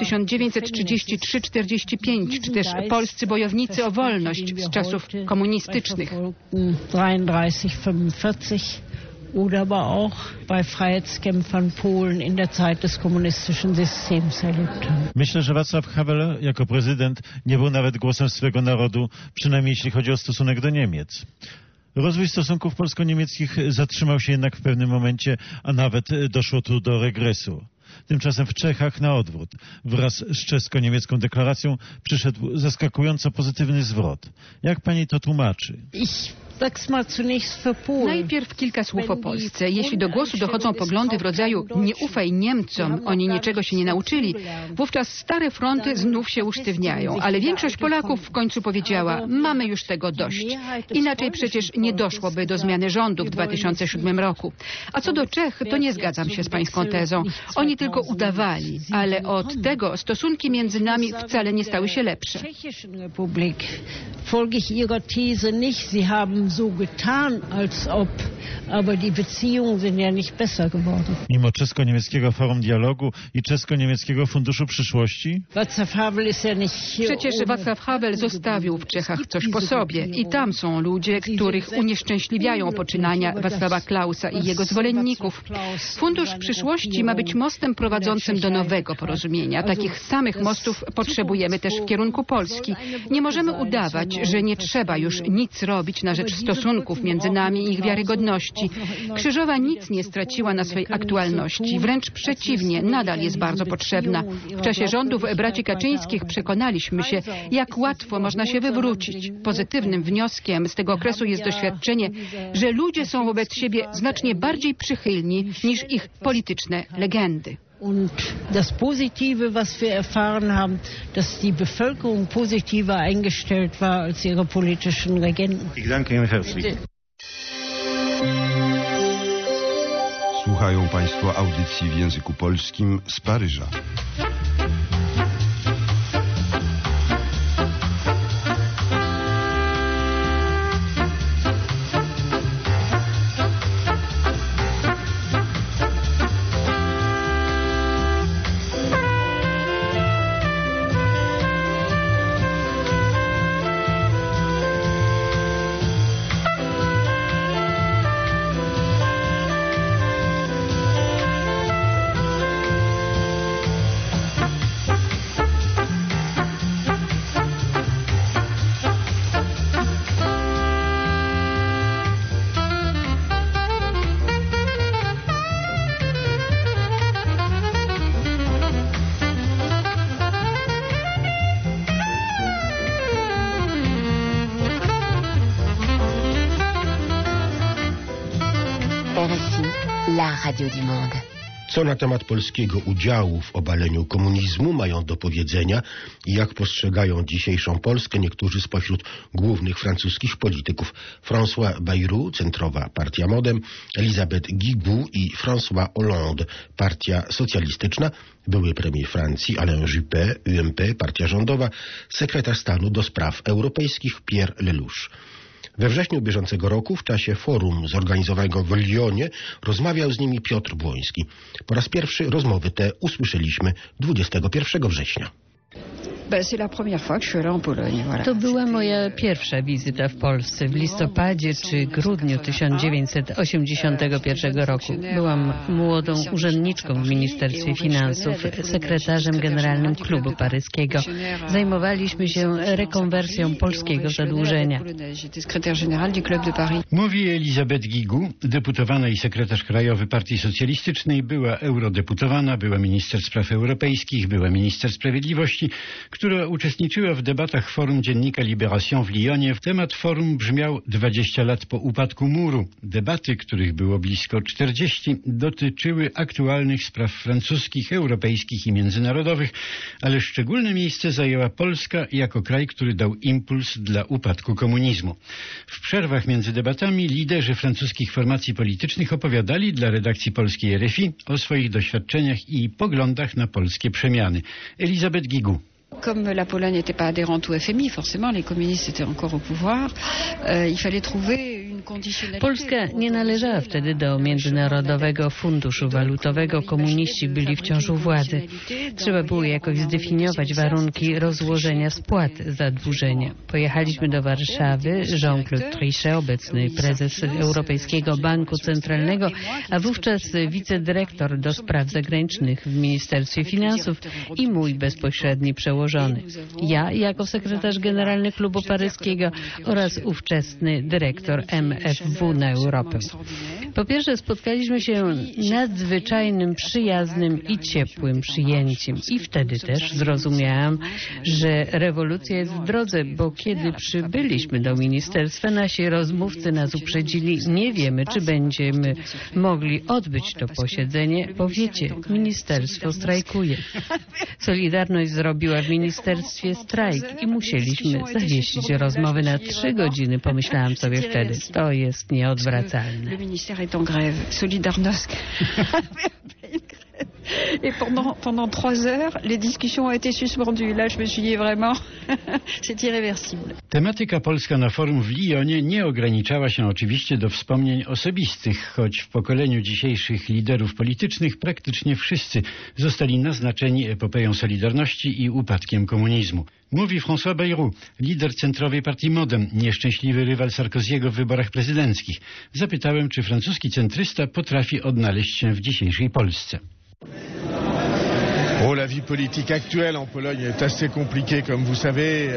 1933-45, czy też polscy bojownicy o wolność z czasów komunistycznych. Oder aber auch bei Freiheitskämpfern Polen in der Zeit des kommunistischen Systems erlebt haben. Myślę, że Václav Havel jako prezydent nie był nawet głosem swego narodu, przynajmniej jeśli chodzi o stosunek do Niemiec. Rozwój stosunków polsko-niemieckich zatrzymał się jednak w pewnym momencie, a nawet doszło tu do regresu. Tymczasem w Czechach na odwrót. Wraz z czesko-niemiecką deklaracją przyszedł zaskakująco pozytywny zwrot. Jak pani to tłumaczy? Najpierw kilka słów o Polsce. Jeśli do głosu dochodzą poglądy w rodzaju nie ufaj Niemcom, oni niczego się nie nauczyli, wówczas stare fronty znów się usztywniają. Ale większość Polaków w końcu powiedziała, mamy już tego dość. Inaczej przecież nie doszłoby do zmiany rządu w 2007 roku. A co do Czech, to nie zgadzam się z pańską tezą. Oni tylko udawali, ale od tego stosunki między nami wcale nie stały się lepsze. So getan, als ob, aber die Beziehungen sind ja nicht besser geworden. Mimo czesko-niemieckiego forum dialogu i czesko-niemieckiego funduszu przyszłości? Przecież Václav Havel zostawił w Czechach coś po sobie i tam są ludzie, których unieszczęśliwiają poczynania Václava Klausa i jego zwolenników. Fundusz przyszłości ma być mostem prowadzącym do nowego porozumienia. Takich samych mostów potrzebujemy też w kierunku Polski. Nie możemy udawać, że nie trzeba już nic robić na rzecz stosunków między nami i ich wiarygodności. Krzyżowa nic nie straciła na swej aktualności. Wręcz przeciwnie, nadal jest bardzo potrzebna. W czasie rządów braci Kaczyńskich przekonaliśmy się, jak łatwo można się wywrócić. Pozytywnym wnioskiem z tego okresu jest doświadczenie, że ludzie są wobec siebie znacznie bardziej przychylni niż ich polityczne legendy. Und das Positive, was wir erfahren haben, dass die Bevölkerung positiver eingestellt war als ihre politischen Regenten. Ich danke Ihnen herzlich. Słuchają Państwo audycji w języku polskim z Paryża. La radio du monde. Co na temat polskiego udziału w obaleniu komunizmu mają do powiedzenia i jak postrzegają dzisiejszą Polskę niektórzy spośród głównych francuskich polityków. François Bayrou, centrowa partia Modem, Elisabeth Guigou i François Hollande, partia socjalistyczna, były premier Francji Alain Juppé, UMP, partia rządowa, sekretarz stanu do spraw europejskich Pierre Lelouch. We wrześniu bieżącego roku w czasie forum zorganizowanego w Lyonie rozmawiał z nimi Piotr Błoński. Po raz pierwszy rozmowy te usłyszeliśmy 21 września. To była moja pierwsza wizyta w Polsce w listopadzie czy grudniu 1981 roku. Byłam młodą urzędniczką w Ministerstwie Finansów, sekretarzem generalnym klubu paryskiego. Zajmowaliśmy się rekonwersją polskiego zadłużenia. Mówi Elisabeth Guigou, deputowana i sekretarz krajowy Partii Socjalistycznej, była eurodeputowana, była minister spraw europejskich, była minister sprawiedliwości, która uczestniczyła w debatach forum dziennika Libération w Lyonie. Temat forum brzmiał 20 lat po upadku muru. Debaty, których było blisko 40, dotyczyły aktualnych spraw francuskich, europejskich i międzynarodowych, ale szczególne miejsce zajęła Polska jako kraj, który dał impuls dla upadku komunizmu. W przerwach między debatami liderzy francuskich formacji politycznych opowiadali dla redakcji polskiej RFI o swoich doświadczeniach i poglądach na polskie przemiany. Elisabeth Guigou. Comme la Pologne n'était pas adhérente au FMI, forcément les communistes étaient encore au pouvoir, il fallait trouver une conditionnalité. Polska nie należała wtedy do Międzynarodowego Funduszu Walutowego. Komuniści byli wciąż u władzy. Trzeba było jakoś zdefiniować warunki rozłożenia spłat zadłużenia. Pojechaliśmy do Warszawy. Jean-Claude Trichet, obecny prezes Europejskiego Banku Centralnego, a wówczas wicedyrektor do spraw zagranicznych w Ministerstwie Finansów i mój bezpośredni przełożony. Ja jako sekretarz generalny Klubu Paryskiego oraz ówczesny dyrektor MFW na Europę. Po pierwsze spotkaliśmy się nadzwyczajnym, przyjaznym i ciepłym przyjęciem. I wtedy też zrozumiałam, że rewolucja jest w drodze, bo kiedy przybyliśmy do ministerstwa, nasi rozmówcy nas uprzedzili, nie wiemy, czy będziemy mogli odbyć to posiedzenie, bo wiecie, ministerstwo strajkuje. Solidarność zrobiła w ministerstwie strajk i musieliśmy zawiesić rozmowy na 3 godziny. Pomyślałam sobie wtedy, to jest nieodwracalne. Est en grève. Solidarność. Et pendant 3 heures, les discussions ont été suspendues. Là, je me suis dit vraiment, c'est irréversible. Tematyka polska na forum w Lyonie nie ograniczała się oczywiście do wspomnień osobistych, choć w pokoleniu dzisiejszych liderów politycznych praktycznie wszyscy zostali naznaczeni epopeją Solidarności i upadkiem komunizmu. Mówi François Bayrou, lider centrowej partii Modem, nieszczęśliwy rywal Sarkoziego w wyborach prezydenckich. Zapytałem, czy francuski centrysta potrafi odnaleźć się w dzisiejszej Polsce. La vie politique actuelle en Pologne est assez compliquée, comme vous savez,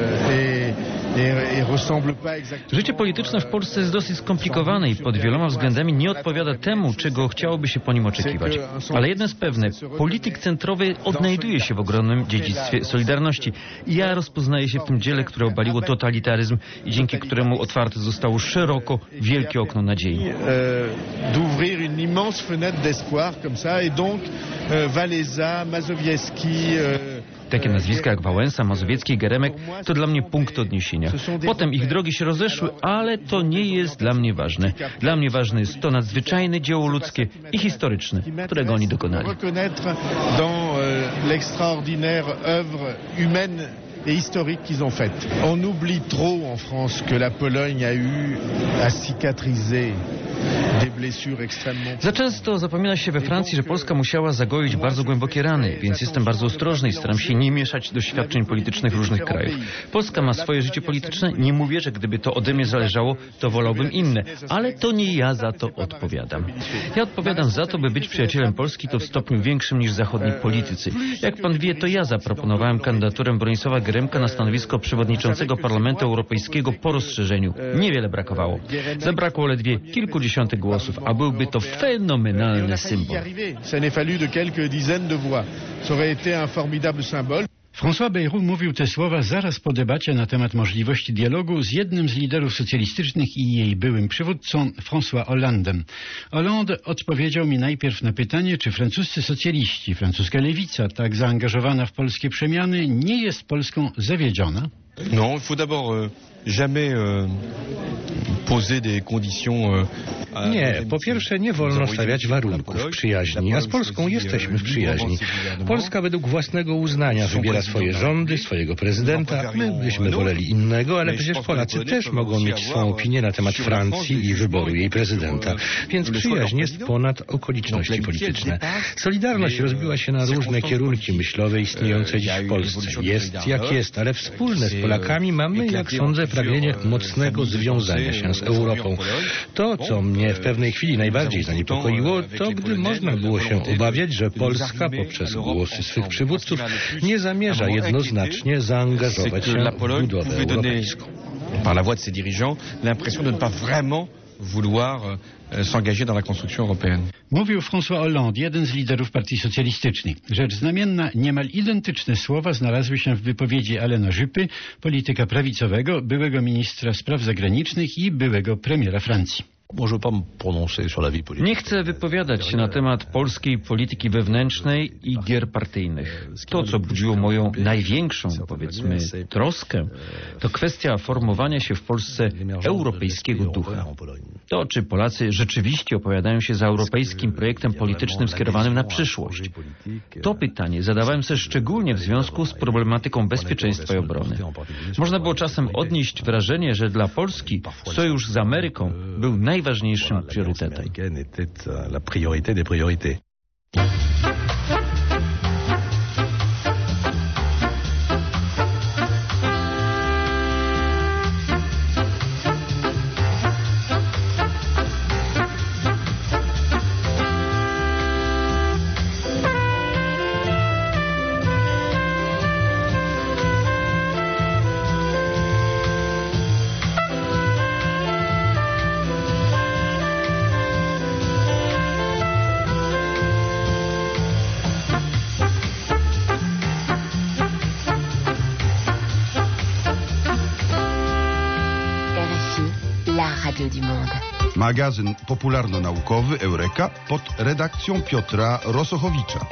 et ressemble pas exactement. Życie polityczne w Polsce jest dosyć skomplikowane i pod wieloma względami nie odpowiada temu, czego chciałoby się po nim oczekiwać. Ale jedno jest pewne, polityk centrowy odnajduje się w ogromnym dziedzictwie Solidarności. I ja rozpoznaję się w tym dziele, które obaliło totalitaryzm i dzięki któremu otwarte zostało szeroko wielkie okno nadziei. D'ouvrir une immense fenêtre d'espoir comme ça, et donc Wałęsa, Mazowiecki. Takie nazwiska jak Wałęsa, Mazowiecki i Geremek to dla mnie punkt odniesienia. Potem ich drogi się rozeszły, ale to nie jest dla mnie ważne. Dla mnie ważne jest to nadzwyczajne dzieło ludzkie i historyczne, którego oni dokonali. Dans l'extraordinaire œuvre humaine et historique qu'ils ont faite. On oublie trop en France que la Pologne a eu à cicatriser des blessures extrêmement. Za często zapomina się we Francji, że Polska musiała zagoić bardzo głębokie rany, więc jestem bardzo ostrożny i staram się nie mieszać doświadczeń politycznych różnych krajów. Polska ma swoje życie polityczne, nie mówię, że gdyby to ode mnie zależało, to wolałbym inne, ale to nie ja za to odpowiadam. Ja odpowiadam za to, by być przyjacielem Polski to w stopniu większym niż zachodni politycy. Jak pan wie, to ja zaproponowałem kandydaturę Bronisława Geremka na stanowisko przewodniczącego Parlamentu Europejskiego po rozszerzeniu. Niewiele brakowało. Zabrakło ledwie kilkudziesiątek głosów, a byłby to fenomenalny symbol. François Bayrou mówił te słowa zaraz po debacie na temat możliwości dialogu z jednym z liderów socjalistycznych i jej byłym przywódcą, François Hollandem. Hollande odpowiedział mi najpierw na pytanie, czy francuscy socjaliści, francuska lewica, tak zaangażowana w polskie przemiany, nie jest Polską zawiedziona? Non, il faut d'abord jamais poser des conditions. Nie, po pierwsze nie wolno stawiać warunków przyjaźni, a z Polską jesteśmy w przyjaźni. Polska według własnego uznania wybiera swoje rządy, swojego prezydenta. My byśmy woleli innego, ale przecież Polacy też mogą mieć swą opinię na temat Francji i wyboru jej prezydenta. Więc przyjaźń jest ponad okoliczności polityczne. Solidarność rozbiła się na różne kierunki myślowe istniejące dziś w Polsce. Jest jak jest, ale wspólne z Polakami mamy, jak sądzę, pragnienie mocnego związania się z Europą. To, co mnie w pewnej chwili najbardziej zaniepokoiło, to gdy można było się obawiać, że Polska poprzez głosy swych przywódców nie zamierza jednoznacznie zaangażować się w budowę europejską. Par la voix de ses dirigeants, l'impression de ne pas vraiment vouloir s'engager dans la construction européenne. Mówił François Hollande, jeden z liderów Partii Socjalistycznej. Rzecz znamienna, niemal identyczne słowa znalazły się w wypowiedzi Alaina Juppé, polityka prawicowego, byłego ministra spraw zagranicznych i byłego premiera Francji. Nie chcę wypowiadać się na temat polskiej polityki wewnętrznej i gier partyjnych. To, co budziło moją największą, powiedzmy, troskę, to kwestia formowania się w Polsce europejskiego ducha. To, czy Polacy rzeczywiście opowiadają się za europejskim projektem politycznym skierowanym na przyszłość. To pytanie zadawałem sobie szczególnie w związku z problematyką bezpieczeństwa i obrony. Można było czasem odnieść wrażenie, że dla Polski sojusz z Ameryką był najważniejszym priorytetem. Magazyn popularno-naukowy Eureka pod redakcją Piotra Rosochowicza.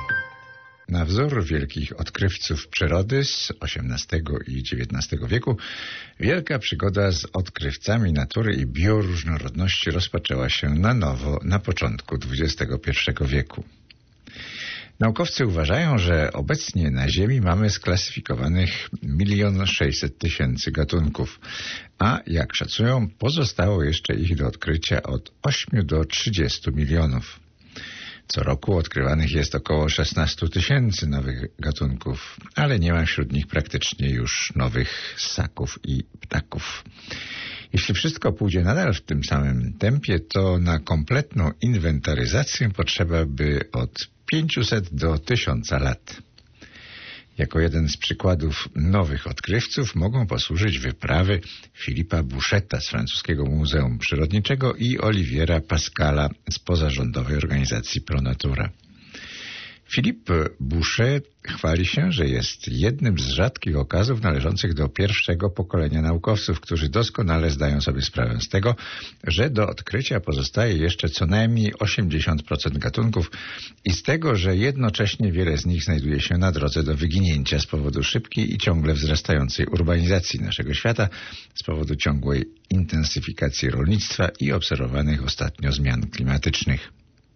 Na wzór wielkich odkrywców przyrody z XVIII i XIX wieku wielka przygoda z odkrywcami natury i bioróżnorodności rozpoczęła się na nowo na początku XXI wieku. Naukowcy uważają, że obecnie na Ziemi mamy sklasyfikowanych 1 600 000 gatunków, a jak szacują, pozostało jeszcze ich do odkrycia od 8 do 30 milionów. Co roku odkrywanych jest około 16 000 nowych gatunków, ale nie ma wśród nich praktycznie już nowych ssaków i ptaków. Jeśli wszystko pójdzie nadal w tym samym tempie, to na kompletną inwentaryzację potrzeba by od 500 do 1000 lat. Jako jeden z przykładów nowych odkrywców mogą posłużyć wyprawy Philippa Bouchetta z francuskiego Muzeum Przyrodniczego i Oliviera Pascala z pozarządowej organizacji Pro Natura. Philippe Bouchet chwali się, że jest jednym z rzadkich okazów należących do pierwszego pokolenia naukowców, którzy doskonale zdają sobie sprawę z tego, że do odkrycia pozostaje jeszcze co najmniej 80% gatunków i z tego, że jednocześnie wiele z nich znajduje się na drodze do wyginięcia z powodu szybkiej i ciągle wzrastającej urbanizacji naszego świata, z powodu ciągłej intensyfikacji rolnictwa i obserwowanych ostatnio zmian klimatycznych.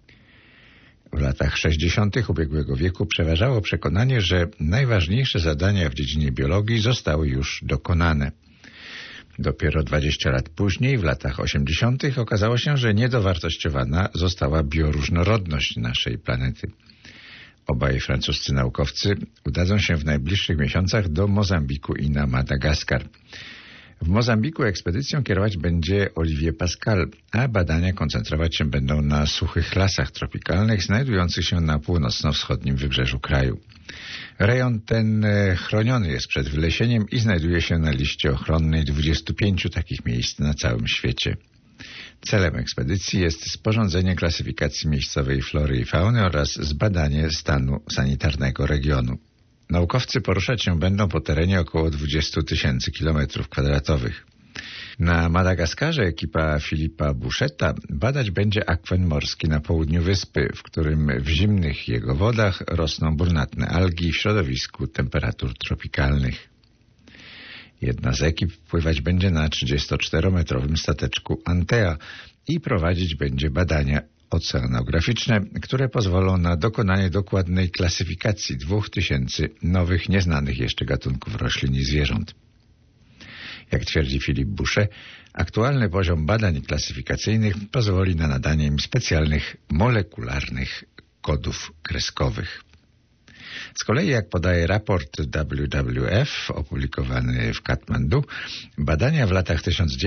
W latach 60. ubiegłego wieku przeważało przekonanie, że najważniejsze zadania w dziedzinie biologii zostały już dokonane. Dopiero 20 lat później, w latach 80. okazało się, że niedowartościowana została bioróżnorodność naszej planety. Obaj francuscy naukowcy udadzą się w najbliższych miesiącach do Mozambiku i na Madagaskar. W Mozambiku ekspedycją kierować będzie Olivier Pascal, a badania koncentrować się będą na suchych lasach tropikalnych znajdujących się na północno-wschodnim wybrzeżu kraju. Rejon ten chroniony jest przed wylesieniem i znajduje się na liście ochronnej 25 takich miejsc na całym świecie. Celem ekspedycji jest sporządzenie klasyfikacji miejscowej flory i fauny oraz zbadanie stanu sanitarnego regionu. Naukowcy poruszać się będą po terenie około 20 000 km². Na Madagaskarze ekipa Philippa Bouchetta badać będzie akwen morski na południu wyspy, w którym w zimnych jego wodach rosną brunatne algi w środowisku temperatur tropikalnych. Jedna z ekip pływać będzie na 34-metrowym stateczku Antea i prowadzić będzie badania oceanograficzne, które pozwolą na dokonanie dokładnej klasyfikacji 2000 nowych, nieznanych jeszcze gatunków roślin i zwierząt. Jak twierdzi Philippe Bouchet, aktualny poziom badań klasyfikacyjnych pozwoli na nadanie im specjalnych molekularnych kodów kreskowych. Z kolei, jak podaje raport WWF opublikowany w Katmandu, badania w latach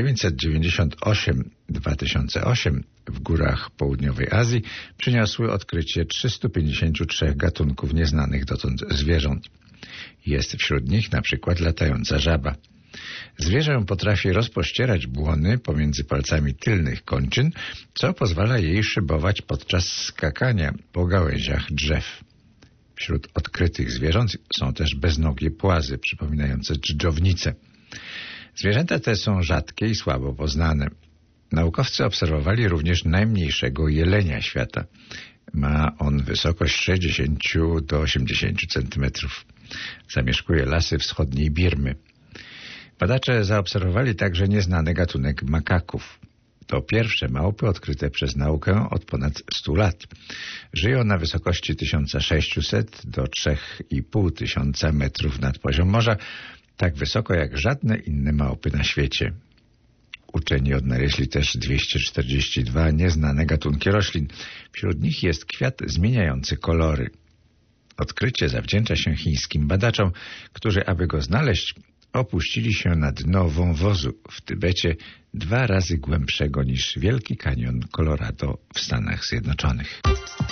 1998-2008 w górach południowej Azji przyniosły odkrycie 353 gatunków nieznanych dotąd zwierząt. Jest wśród nich na przykład latająca żaba. Zwierzę potrafi rozpościerać błony pomiędzy palcami tylnych kończyn, co pozwala jej szybować podczas skakania po gałęziach drzew. Wśród odkrytych zwierząt są też beznogie płazy, przypominające dżdżownice. Zwierzęta te są rzadkie i słabo poznane. Naukowcy obserwowali również najmniejszego jelenia świata. Ma on wysokość 60 do 80 centymetrów. Zamieszkuje lasy wschodniej Birmy. Badacze zaobserwowali także nieznany gatunek makaków. To pierwsze małpy odkryte przez naukę od ponad 100 lat. Żyją na wysokości 1600 do 3500 metrów nad poziom morza, tak wysoko jak żadne inne małpy na świecie. Uczeni odnaleźli też 242 nieznane gatunki roślin. Wśród nich jest kwiat zmieniający kolory. Odkrycie zawdzięcza się chińskim badaczom, którzy, aby go znaleźć, opuścili się na dno wąwozu w Tybecie 2 razy głębszego niż Wielki Kanion Colorado w Stanach Zjednoczonych.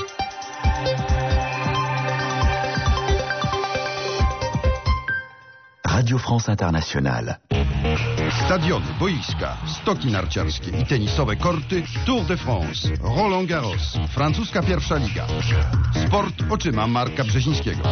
Radio France Internationale. Stadiony, boiska, stoki narciarskie i tenisowe korty, Tour de France, Roland Garros, francuska pierwsza liga. Sport oczyma Marka Brzezińskiego.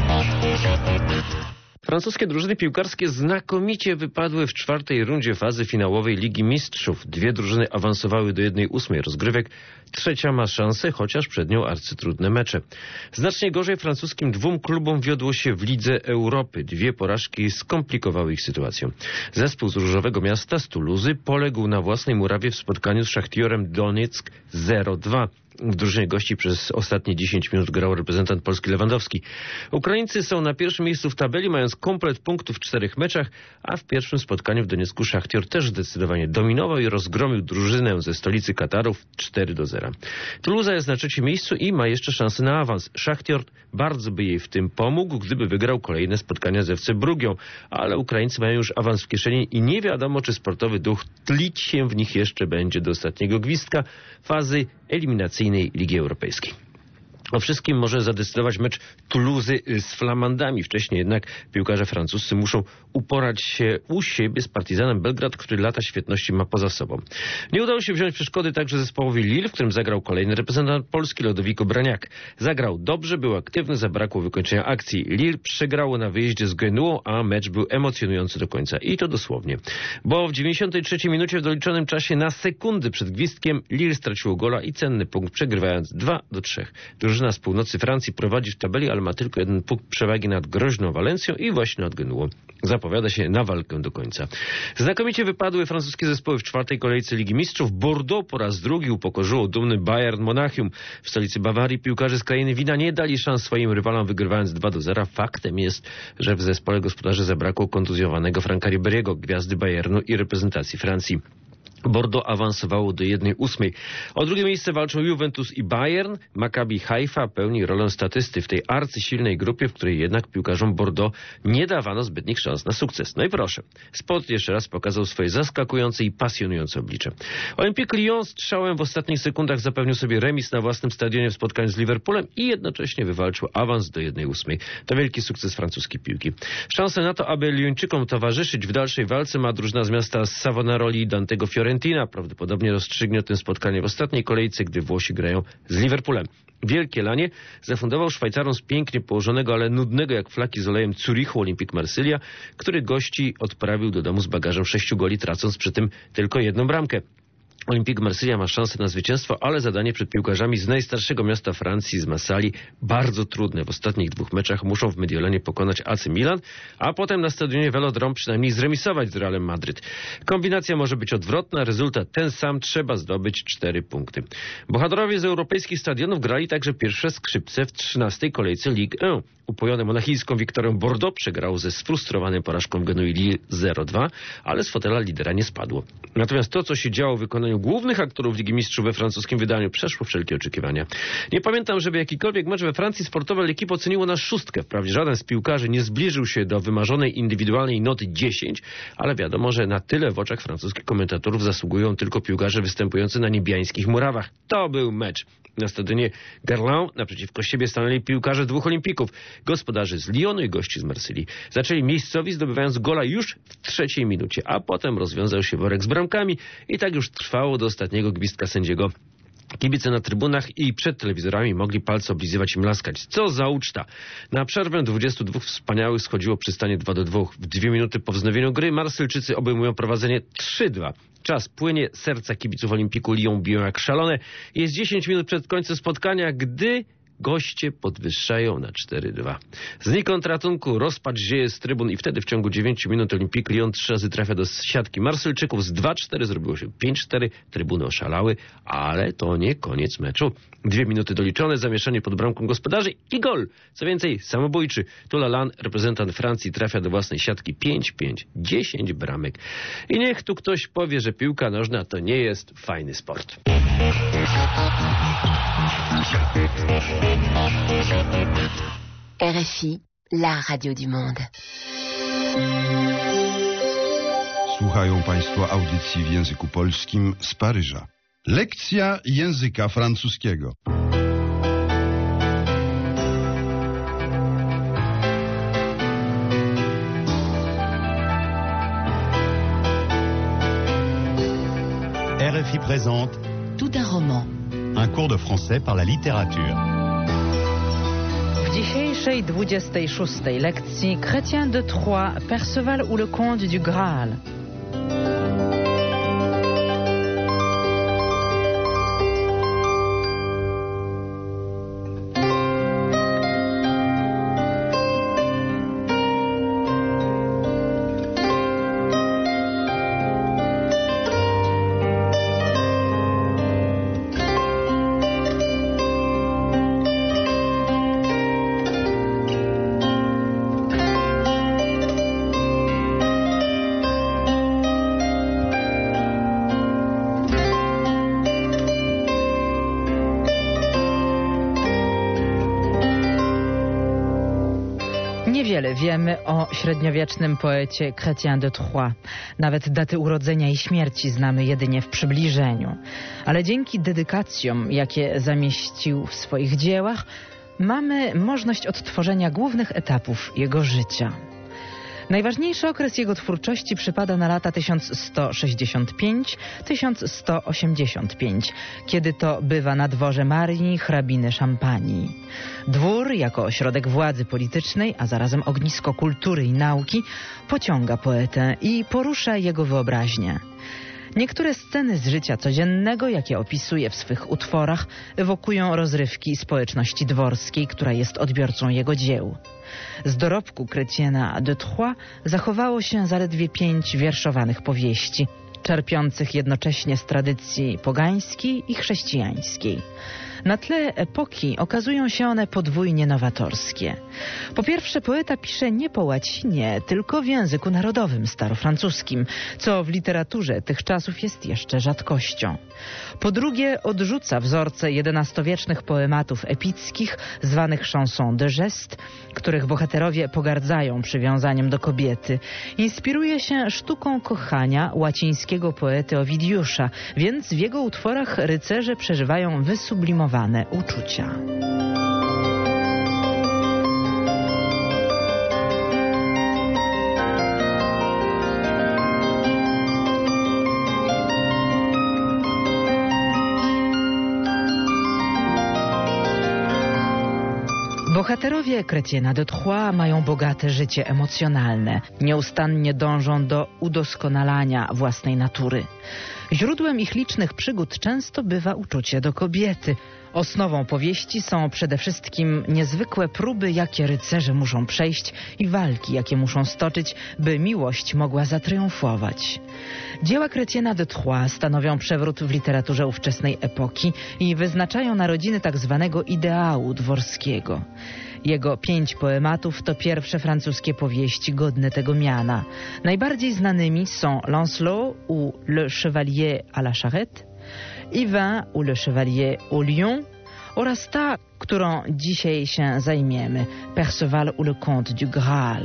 Francuskie drużyny piłkarskie znakomicie wypadły w 4. rundzie fazy finałowej Ligi Mistrzów. 2 drużyny awansowały do 1/8 rozgrywek. 3. ma szansę, chociaż przed nią arcytrudne mecze. Znacznie gorzej francuskim 2 klubom wiodło się w Lidze Europy. 2 porażki skomplikowały ich sytuację. Zespół z Różowego Miasta, z Toulouse, poległ na własnej murawie w spotkaniu z Szachtiorem Donieck 0-2. W drużynie gości przez ostatnie 10 minut grał reprezentant Polski Lewandowski. Ukraińcy są na pierwszym miejscu w tabeli, mając komplet punktów w 4 meczach, a w pierwszym spotkaniu w Doniecku Szachtior też zdecydowanie dominował i rozgromił drużynę ze stolicy Katarów 4-0. Toulouse jest na 3. miejscu i ma jeszcze szansę na awans. Szachtior bardzo by jej w tym pomógł, gdyby wygrał kolejne spotkania z FC Brugią, ale Ukraińcy mają już awans w kieszeni i nie wiadomo, czy sportowy duch tlić się w nich jeszcze będzie do ostatniego gwizdka fazy eliminacyjnej Ligi Europejskiej. O wszystkim może zadecydować mecz Toulouse z Flamandami. Wcześniej jednak piłkarze francuscy muszą uporać się u siebie z Partizanem Belgrad, który lata świetności ma poza sobą. Nie udało się wziąć przeszkody także zespołowi Lille, w którym zagrał kolejny reprezentant Polski, Lodovico Braniak. Zagrał dobrze, był aktywny, zabrakło wykończenia akcji. Lille przegrało na wyjeździe z Genuą, a mecz był emocjonujący do końca. I to dosłownie. Bo w 93 minucie w doliczonym czasie na sekundy przed gwizdkiem Lille straciło gola i cenny punkt, przegrywając 2-3. Drużyna z północy Francji prowadzi w tabeli, ale ma tylko 1 punkt przewagi nad groźną Walencją i właśnie nad Genuą. Zapowiada się na walkę do końca. Znakomicie wypadły francuskie zespoły w 4. kolejce Ligi Mistrzów. Bordeaux po raz drugi upokorzyło dumny Bayern Monachium. W stolicy Bawarii piłkarze z krainy wina nie dali szans swoim rywalom, wygrywając 2-0. Faktem jest, że w zespole gospodarzy zabrakło kontuzjowanego Franka Riberiego, gwiazdy Bayernu i reprezentacji Francji. Bordeaux awansowało do 1/8. O drugie miejsce walczą Juventus i Bayern. Maccabi Haifa pełni rolę statysty w tej arcysilnej grupie, w której jednak piłkarzom Bordeaux nie dawano zbytnich szans na sukces. No i proszę, Sport jeszcze raz pokazał swoje zaskakujące i pasjonujące oblicze. Olympique Lyon strzałem w ostatnich sekundach zapewnił sobie remis na własnym stadionie w spotkaniu z Liverpoolem i jednocześnie wywalczył awans do 1/8. To wielki sukces francuskiej piłki. Szansę na to, aby Lyończykom towarzyszyć w dalszej walce, ma drużyna z miasta Savonaroli i Dantego Fiorentina. Prawdopodobnie rozstrzygnie to spotkanie w ostatniej kolejce, gdy Włosi grają z Liverpoolem. Wielkie lanie zafundował Szwajcarom z pięknie położonego, ale nudnego jak flaki z olejem Zurichu Olympique Marsylia, który gości odprawił do domu z bagażem 6 goli, tracąc przy tym tylko 1 bramkę. Olympique Marsylia ma szansę na zwycięstwo, ale zadanie przed piłkarzami z najstarszego miasta Francji, z Massali, bardzo trudne. W ostatnich 2 meczach muszą w Mediolanie pokonać AC Milan, a potem na stadionie Velodrome przynajmniej zremisować z Realem Madryt. Kombinacja może być odwrotna, rezultat ten sam, trzeba zdobyć 4 punkty. Bohaterowie z europejskich stadionów grali także pierwsze skrzypce w 13. kolejce Ligue 1. Upojone monachijską wiktorią Bordeaux przegrał ze sfrustrowanym porażką Genui Lille 0-2, ale z fotela lidera nie spadło. Natomiast to, co się działo w wykonaniu głównych aktorów Ligi Mistrzów we francuskim wydaniu, przeszło wszelkie oczekiwania. Nie pamiętam, żeby jakikolwiek mecz we Francji sportowe L'Équipe oceniło na 6. Wprawdzie żaden z piłkarzy nie zbliżył się do wymarzonej indywidualnej noty 10, ale wiadomo, że na tyle w oczach francuskich komentatorów zasługują tylko piłkarze występujący na niebiańskich murawach. To był mecz. Na stadionie Gerland naprzeciwko siebie stanęli piłkarze 2 Olimpików. gospodarzy z Lyonu i gości z Marsylii. Zaczęli miejscowi, zdobywając gola już w 3. minucie, a potem rozwiązał się worek z bramkami i tak już trwało do ostatniego gwizdka sędziego. Kibice na trybunach i przed telewizorami mogli palce oblizywać i mlaskać. Co za uczta! Na przerwę 22 wspaniałych schodziło przy stanie 2-2. W 2 minuty po wznowieniu gry Marsylczycy obejmują prowadzenie 3-2. Czas płynie, serca kibiców Olimpiku Lyon biją jak szalone. Jest 10 minut przed końcem spotkania, gdy goście podwyższają na 4-2. Znikąd ratunku, rozpacz zieje z trybun i wtedy w ciągu 9 minut Olympique Lyon 3 razy trafia do siatki Marsylczyków. Z 2-4 zrobiło się 5-4. Trybuny oszalały, ale to nie koniec meczu. 2 minuty doliczone, zamieszanie pod bramką gospodarzy i gol. Co więcej, samobójczy. Toulalan, reprezentant Francji, trafia do własnej siatki 5-5. 10 bramek. I niech tu ktoś powie, że piłka nożna to nie jest fajny sport. RFI, la radio du monde. Słuchają Państwo audycji w języku polskim z Paryża. Lekcja języka francuskiego. RFI présente Tout un roman. Un cours de français par la littérature. W dzisiejszej 26. lekcji Chrétien de Troyes, Perceval ou le Comte du Graal. Niewiele wiemy o średniowiecznym poecie Chrétien de Troyes. Nawet daty urodzenia i śmierci znamy jedynie w przybliżeniu. Ale dzięki dedykacjom, jakie zamieścił w swoich dziełach, mamy możliwość odtworzenia głównych etapów jego życia. Najważniejszy okres jego twórczości przypada na lata 1165-1185, kiedy to bywa na dworze Marii, hrabiny Szampanii. Dwór, jako ośrodek władzy politycznej, a zarazem ognisko kultury i nauki, pociąga poetę i porusza jego wyobraźnię. Niektóre sceny z życia codziennego, jakie opisuje w swych utworach, ewokują rozrywki społeczności dworskiej, która jest odbiorcą jego dzieł. Z dorobku Chrétiena de Troyes zachowało się zaledwie 5 wierszowanych powieści, czerpiących jednocześnie z tradycji pogańskiej i chrześcijańskiej. Na tle epoki okazują się one podwójnie nowatorskie. Po pierwsze, poeta pisze nie po łacinie, tylko w języku narodowym starofrancuskim, co w literaturze tych czasów jest jeszcze rzadkością. Po drugie, odrzuca wzorce XI-wiecznych poematów epickich, zwanych chansons de geste, których bohaterowie pogardzają przywiązaniem do kobiety. Inspiruje się sztuką kochania łacińskiego poety Owidiusza, więc w jego utworach rycerze przeżywają wysublimowane uczucia. Bohaterowie Chrétiena de Troyes mają bogate życie emocjonalne. Nieustannie dążą do udoskonalania własnej natury. Źródłem ich licznych przygód często bywa uczucie do kobiety. Osnową powieści są przede wszystkim niezwykłe próby, jakie rycerze muszą przejść i walki, jakie muszą stoczyć, by miłość mogła zatriumfować. Dzieła Chrétiena de Troyes stanowią przewrót w literaturze ówczesnej epoki i wyznaczają narodziny tak zwanego ideału dworskiego. Jego 5 poematów to pierwsze francuskie powieści godne tego miana. Najbardziej znanymi są Lancelot ou Le Chevalier à la Charrette, Yvain ou Le Chevalier au Lion oraz ta, którą dzisiaj się zajmiemy, Perceval ou le Comte du Graal.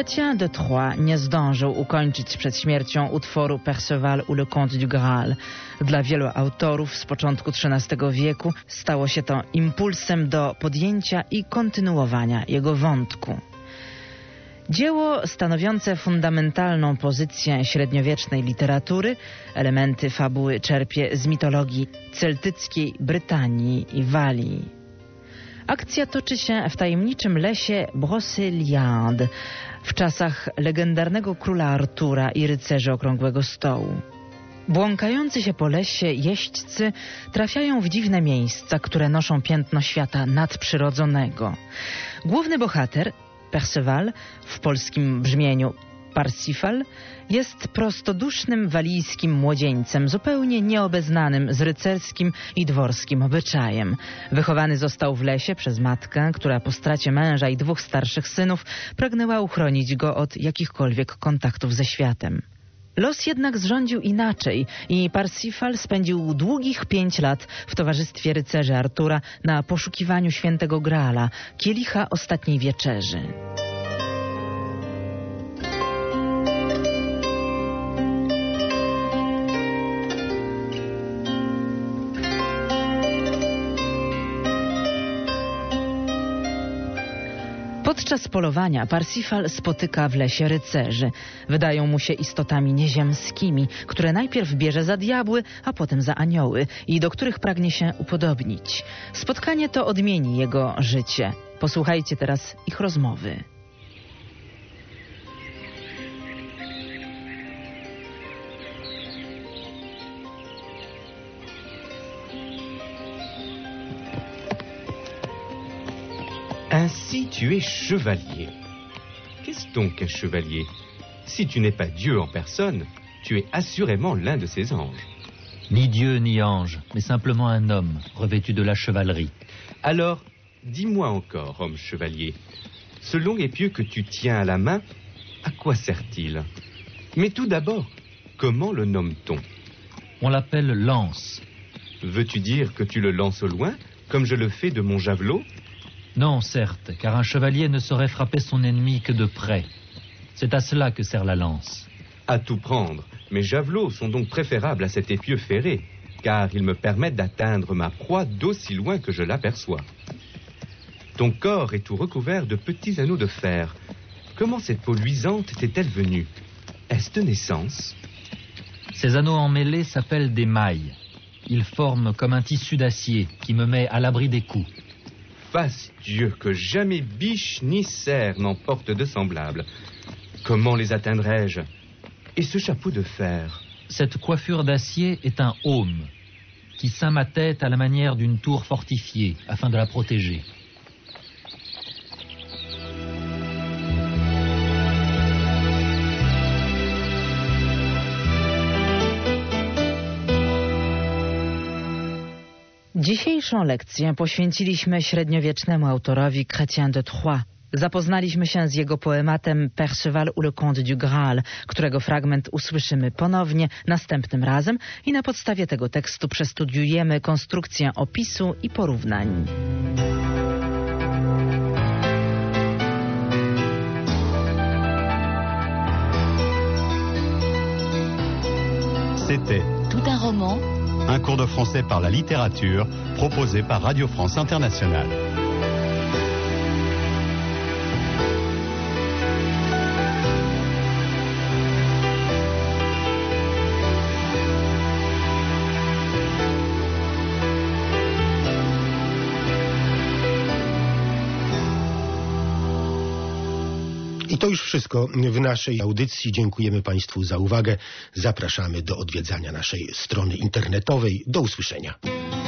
Chrétien de Troyes nie zdążył ukończyć przed śmiercią utworu Perceval ou le Comte du Graal. Dla wielu autorów z początku XIII wieku stało się to impulsem do podjęcia i kontynuowania jego wątku. Dzieło stanowiące fundamentalną pozycję średniowiecznej literatury, elementy fabuły czerpie z mitologii celtyckiej Brytanii i Walii. Akcja toczy się w tajemniczym lesie Brocéliande w czasach legendarnego króla Artura i rycerzy Okrągłego Stołu. Błąkający się po lesie jeźdźcy trafiają w dziwne miejsca, które noszą piętno świata nadprzyrodzonego. Główny bohater, Perceval, w polskim brzmieniu Parsifal, jest prostodusznym walijskim młodzieńcem, zupełnie nieobeznanym z rycerskim i dworskim obyczajem. Wychowany został w lesie przez matkę, która po stracie męża i 2 starszych synów pragnęła uchronić go od jakichkolwiek kontaktów ze światem. Los jednak zrządził inaczej i Parsifal spędził długich 5 lat w towarzystwie rycerzy Artura na poszukiwaniu świętego Graala, kielicha ostatniej wieczerzy. Podczas polowania Parsifal spotyka w lesie rycerzy. Wydają mu się istotami nieziemskimi, które najpierw bierze za diabły, a potem za anioły i do których pragnie się upodobnić. Spotkanie to odmieni jego życie. Posłuchajcie teraz ich rozmowy. Ainsi tu es chevalier. Qu'est-ce donc qu'un chevalier? Si tu n'es pas Dieu en personne, tu es assurément l'un de ses anges. Ni Dieu ni ange, mais simplement un homme revêtu de la chevalerie. Alors, dis-moi encore, homme chevalier, ce long épieu que tu tiens à la main, à quoi sert-il? Mais tout d'abord, comment le nomme-t-on? On l'appelle lance. Veux-tu dire que tu le lances au loin, comme je le fais de mon javelot? Non, certes, car un chevalier ne saurait frapper son ennemi que de près. C'est à cela que sert la lance. À tout prendre, mes javelots sont donc préférables à cet épieu ferré, car ils me permettent d'atteindre ma proie d'aussi loin que je l'aperçois. Ton corps est tout recouvert de petits anneaux de fer. Comment cette peau luisante t'est-elle venue? Est-ce de naissance? Ces anneaux emmêlés s'appellent des mailles. Ils forment comme un tissu d'acier qui me met à l'abri des coups. Fasse Dieu que jamais biche ni cerf n'emporte de semblable. Comment les atteindrai-je? Et ce chapeau de fer? Cette coiffure d'acier est un aume qui ceint ma tête à la manière d'une tour fortifiée afin de la protéger. Dzisiejszą lekcję poświęciliśmy średniowiecznemu autorowi Chrétien de Troyes. Zapoznaliśmy się z jego poematem Perceval ou le Comte du Graal, którego fragment usłyszymy ponownie następnym razem i na podstawie tego tekstu przestudiujemy konstrukcję opisu i porównań. C'était Tout un roman. Un cours de français par la littérature proposé par Radio France Internationale. I to już wszystko w naszej audycji. Dziękujemy Państwu za uwagę. Zapraszamy do odwiedzania naszej strony internetowej. Do usłyszenia.